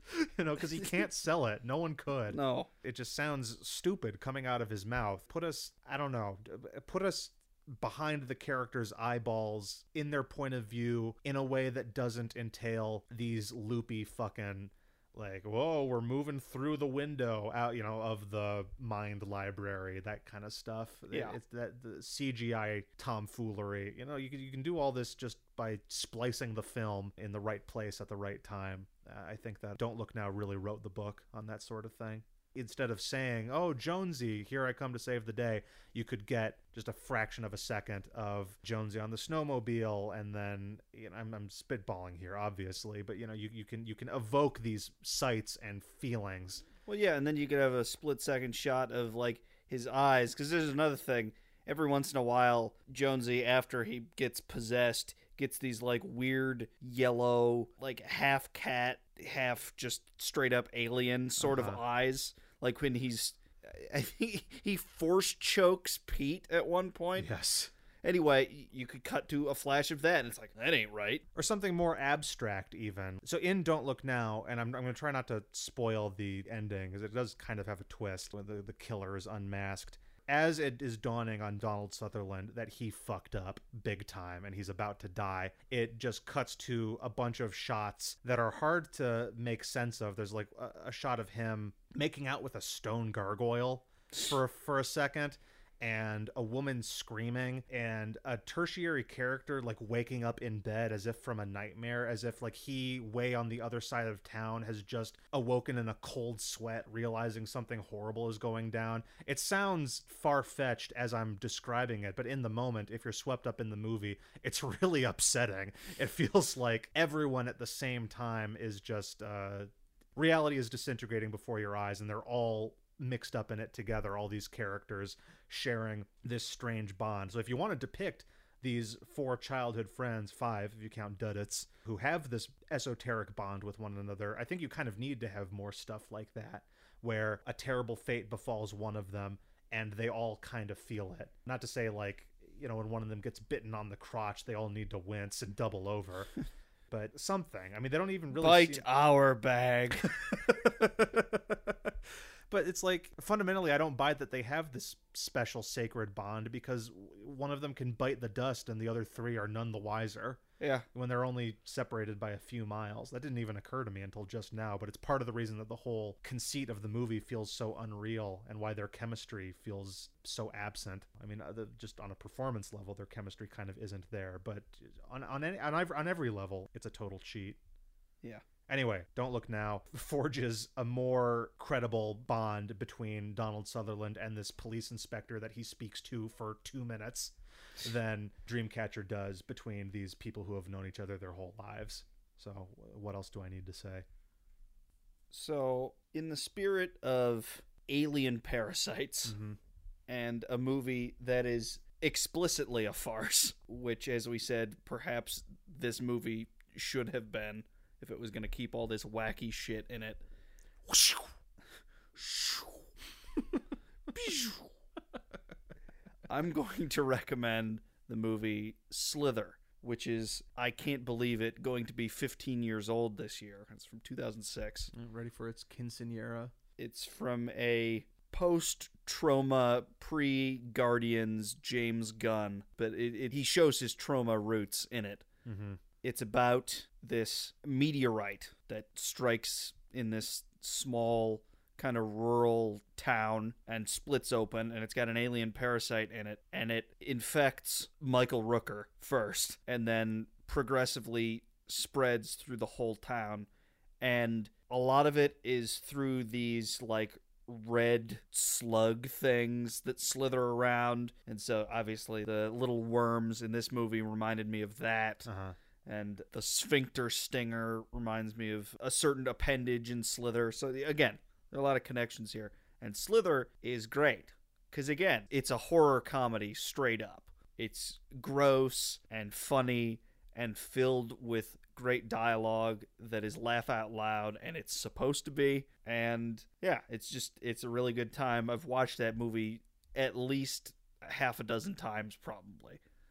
B: You know, because he can't sell it. No one could.
A: No.
B: It just sounds stupid coming out of his mouth. Put us, I don't know, put us behind the characters' eyeballs in their point of view in a way that doesn't entail these loopy fucking, like, whoa, we're moving through the window out, you know, of the mind library, that kind of stuff.
A: Yeah.
B: It's that the C G I tomfoolery. You know, you can, you can do all this just by splicing the film in the right place at the right time. Uh, I think that Don't Look Now really wrote the book on that sort of thing. Instead of saying, oh, Jonesy, here I come to save the day, you could get just a fraction of a second of Jonesy on the snowmobile, and then, you know, I'm, I'm spitballing here, obviously, but, you know, you, you can you can evoke these sights and feelings.
A: Well, yeah, and then you could have a split-second shot of, like, his eyes, because there's another thing. Every once in a while, Jonesy, after he gets possessed, gets these, like, weird yellow, like, half cat, half just straight-up alien sort
B: Uh-huh.
A: of eyes. Like, when he's... I think he force chokes Pete at one point.
B: Yes.
A: Anyway, you could cut to a flash of that, and it's like, that ain't right.
B: Or something more abstract, even. So in Don't Look Now, and I'm, I'm going to try not to spoil the ending, because it does kind of have a twist when the, the killer is unmasked. As it is dawning on Donald Sutherland that he fucked up big time and he's about to die, it just cuts to a bunch of shots that are hard to make sense of. There's like a, a shot of him making out with a stone gargoyle for for a second, and a woman screaming, and a tertiary character like waking up in bed as if from a nightmare, as if like he way on the other side of town has just awoken in a cold sweat, realizing something horrible is going down. It sounds far-fetched as I'm describing it, but in the moment, if you're swept up in the movie, it's really upsetting. It feels like everyone at the same time is just uh reality is disintegrating before your eyes, and they're all mixed up in it together, all these characters sharing this strange bond. So if you want to depict these four childhood friends, five if you count Duddits, who have this esoteric bond with one another, I think you kind of need to have more stuff like that, where a terrible fate befalls one of them and they all kind of feel it. Not to say, like, you know, when one of them gets bitten on the crotch, they all need to wince and double over. But something. I mean, they don't even really
A: Bite
B: see...
A: our bag.
B: But it's like, fundamentally, I don't buy that they have this special sacred bond, because one of them can bite the dust and the other three are none the wiser.
A: Yeah.
B: When they're only separated by a few miles. That didn't even occur to me until just now, but it's part of the reason that the whole conceit of the movie feels so unreal, and why their chemistry feels so absent. I mean, uh, the, just on a performance level, their chemistry kind of isn't there, but on on any, on, every, on every level, it's a total cheat.
A: Yeah.
B: Anyway, Don't Look Now forges a more credible bond between Donald Sutherland and this police inspector that he speaks to for two minutes than Dreamcatcher does between these people who have known each other their whole lives. So what else do I need to say?
A: So, in the spirit of alien parasites,
B: Mm-hmm.
A: and a movie that is explicitly a farce, which, as we said, perhaps this movie should have been, if it was going to keep all this wacky shit in it. I'm going to recommend the movie Slither, which is, I can't believe it, going to be fifteen years old this year. It's from two thousand six.
F: Ready for its quinceanera?
A: It's from a post-trauma, pre-Guardians James Gunn, but it, it, he shows his trauma roots in it.
B: Mm-hmm.
A: It's about this meteorite that strikes in this small kind of rural town and splits open, and it's got an alien parasite in it, and it infects Michael Rooker first, and then progressively spreads through the whole town. And a lot of it is through these, like, red slug things that slither around. And so, obviously, the little worms in this movie reminded me of that.
B: Uh-huh.
A: And the sphincter stinger reminds me of a certain appendage in Slither. So, again, there are a lot of connections here. And Slither is great. Because, again, it's a horror comedy straight up. It's gross and funny and filled with great dialogue that is laugh out loud, and it's supposed to be. And, yeah, it's just, it's a really good time. I've watched that movie at least half a dozen times, probably.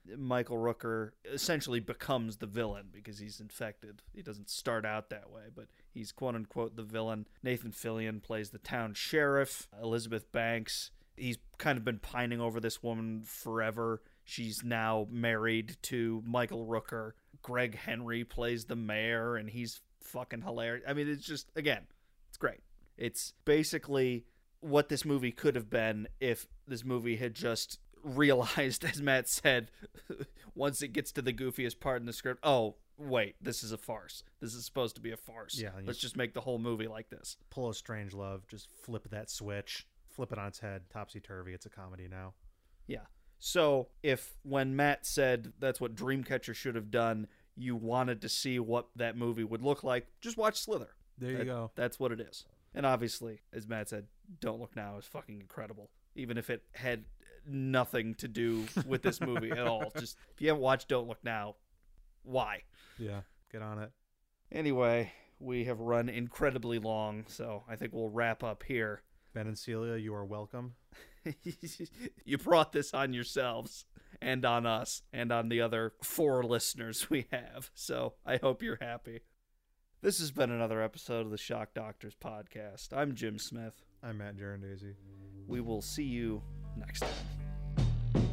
A: Michael Rooker essentially becomes the villain because he's infected. He doesn't start out that way, but he's quote-unquote the villain. Nathan Fillion plays the town sheriff. Elizabeth Banks, he's kind of been pining over this woman forever. She's now married to Michael Rooker. Greg Henry plays the mayor, and he's fucking hilarious. I mean, it's just, again, it's great. It's basically what this movie could have been if this movie had just realized, as Matt said, once it gets to the goofiest part in the script, oh, wait, this is a farce. This is supposed to be a farce.
B: Yeah,
A: Let's just make the whole movie like this.
B: Pull a Strangelove, just flip that switch, flip it on its head, topsy-turvy, it's a comedy now.
A: Yeah. So if when Matt said that's what Dreamcatcher should have done, you wanted to see what that movie would look like, just watch Slither.
F: There you
A: That-
F: go.
A: That's what it is. And obviously, as Matt said, Don't Look Now is fucking incredible. Even if it had nothing to do with this movie at all. Just, if you haven't watched Don't Look Now, why?
B: Yeah, get on it.
A: Anyway, we have run incredibly long, so I think we'll wrap up here.
B: Ben and Celia, you are welcome.
A: You brought this on yourselves and on us and on the other four listeners we have, so I hope you're happy. This has been another episode of the Shock Doctors podcast. I'm Jim Smith.
B: I'm Matt Jarandese.
A: We will see you next time.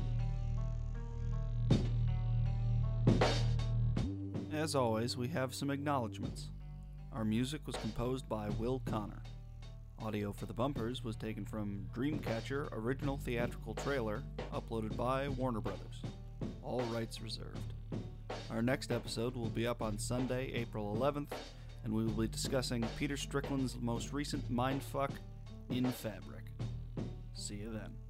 A: As always, we have some acknowledgments. Our music was composed by Will Connor. Audio for the bumpers was taken from Dreamcatcher Original Theatrical Trailer, uploaded by Warner Brothers. All rights reserved. Our next episode will be up on Sunday, April eleventh, and we will be discussing Peter Strickland's most recent mindfuck, In Fabric. See you then.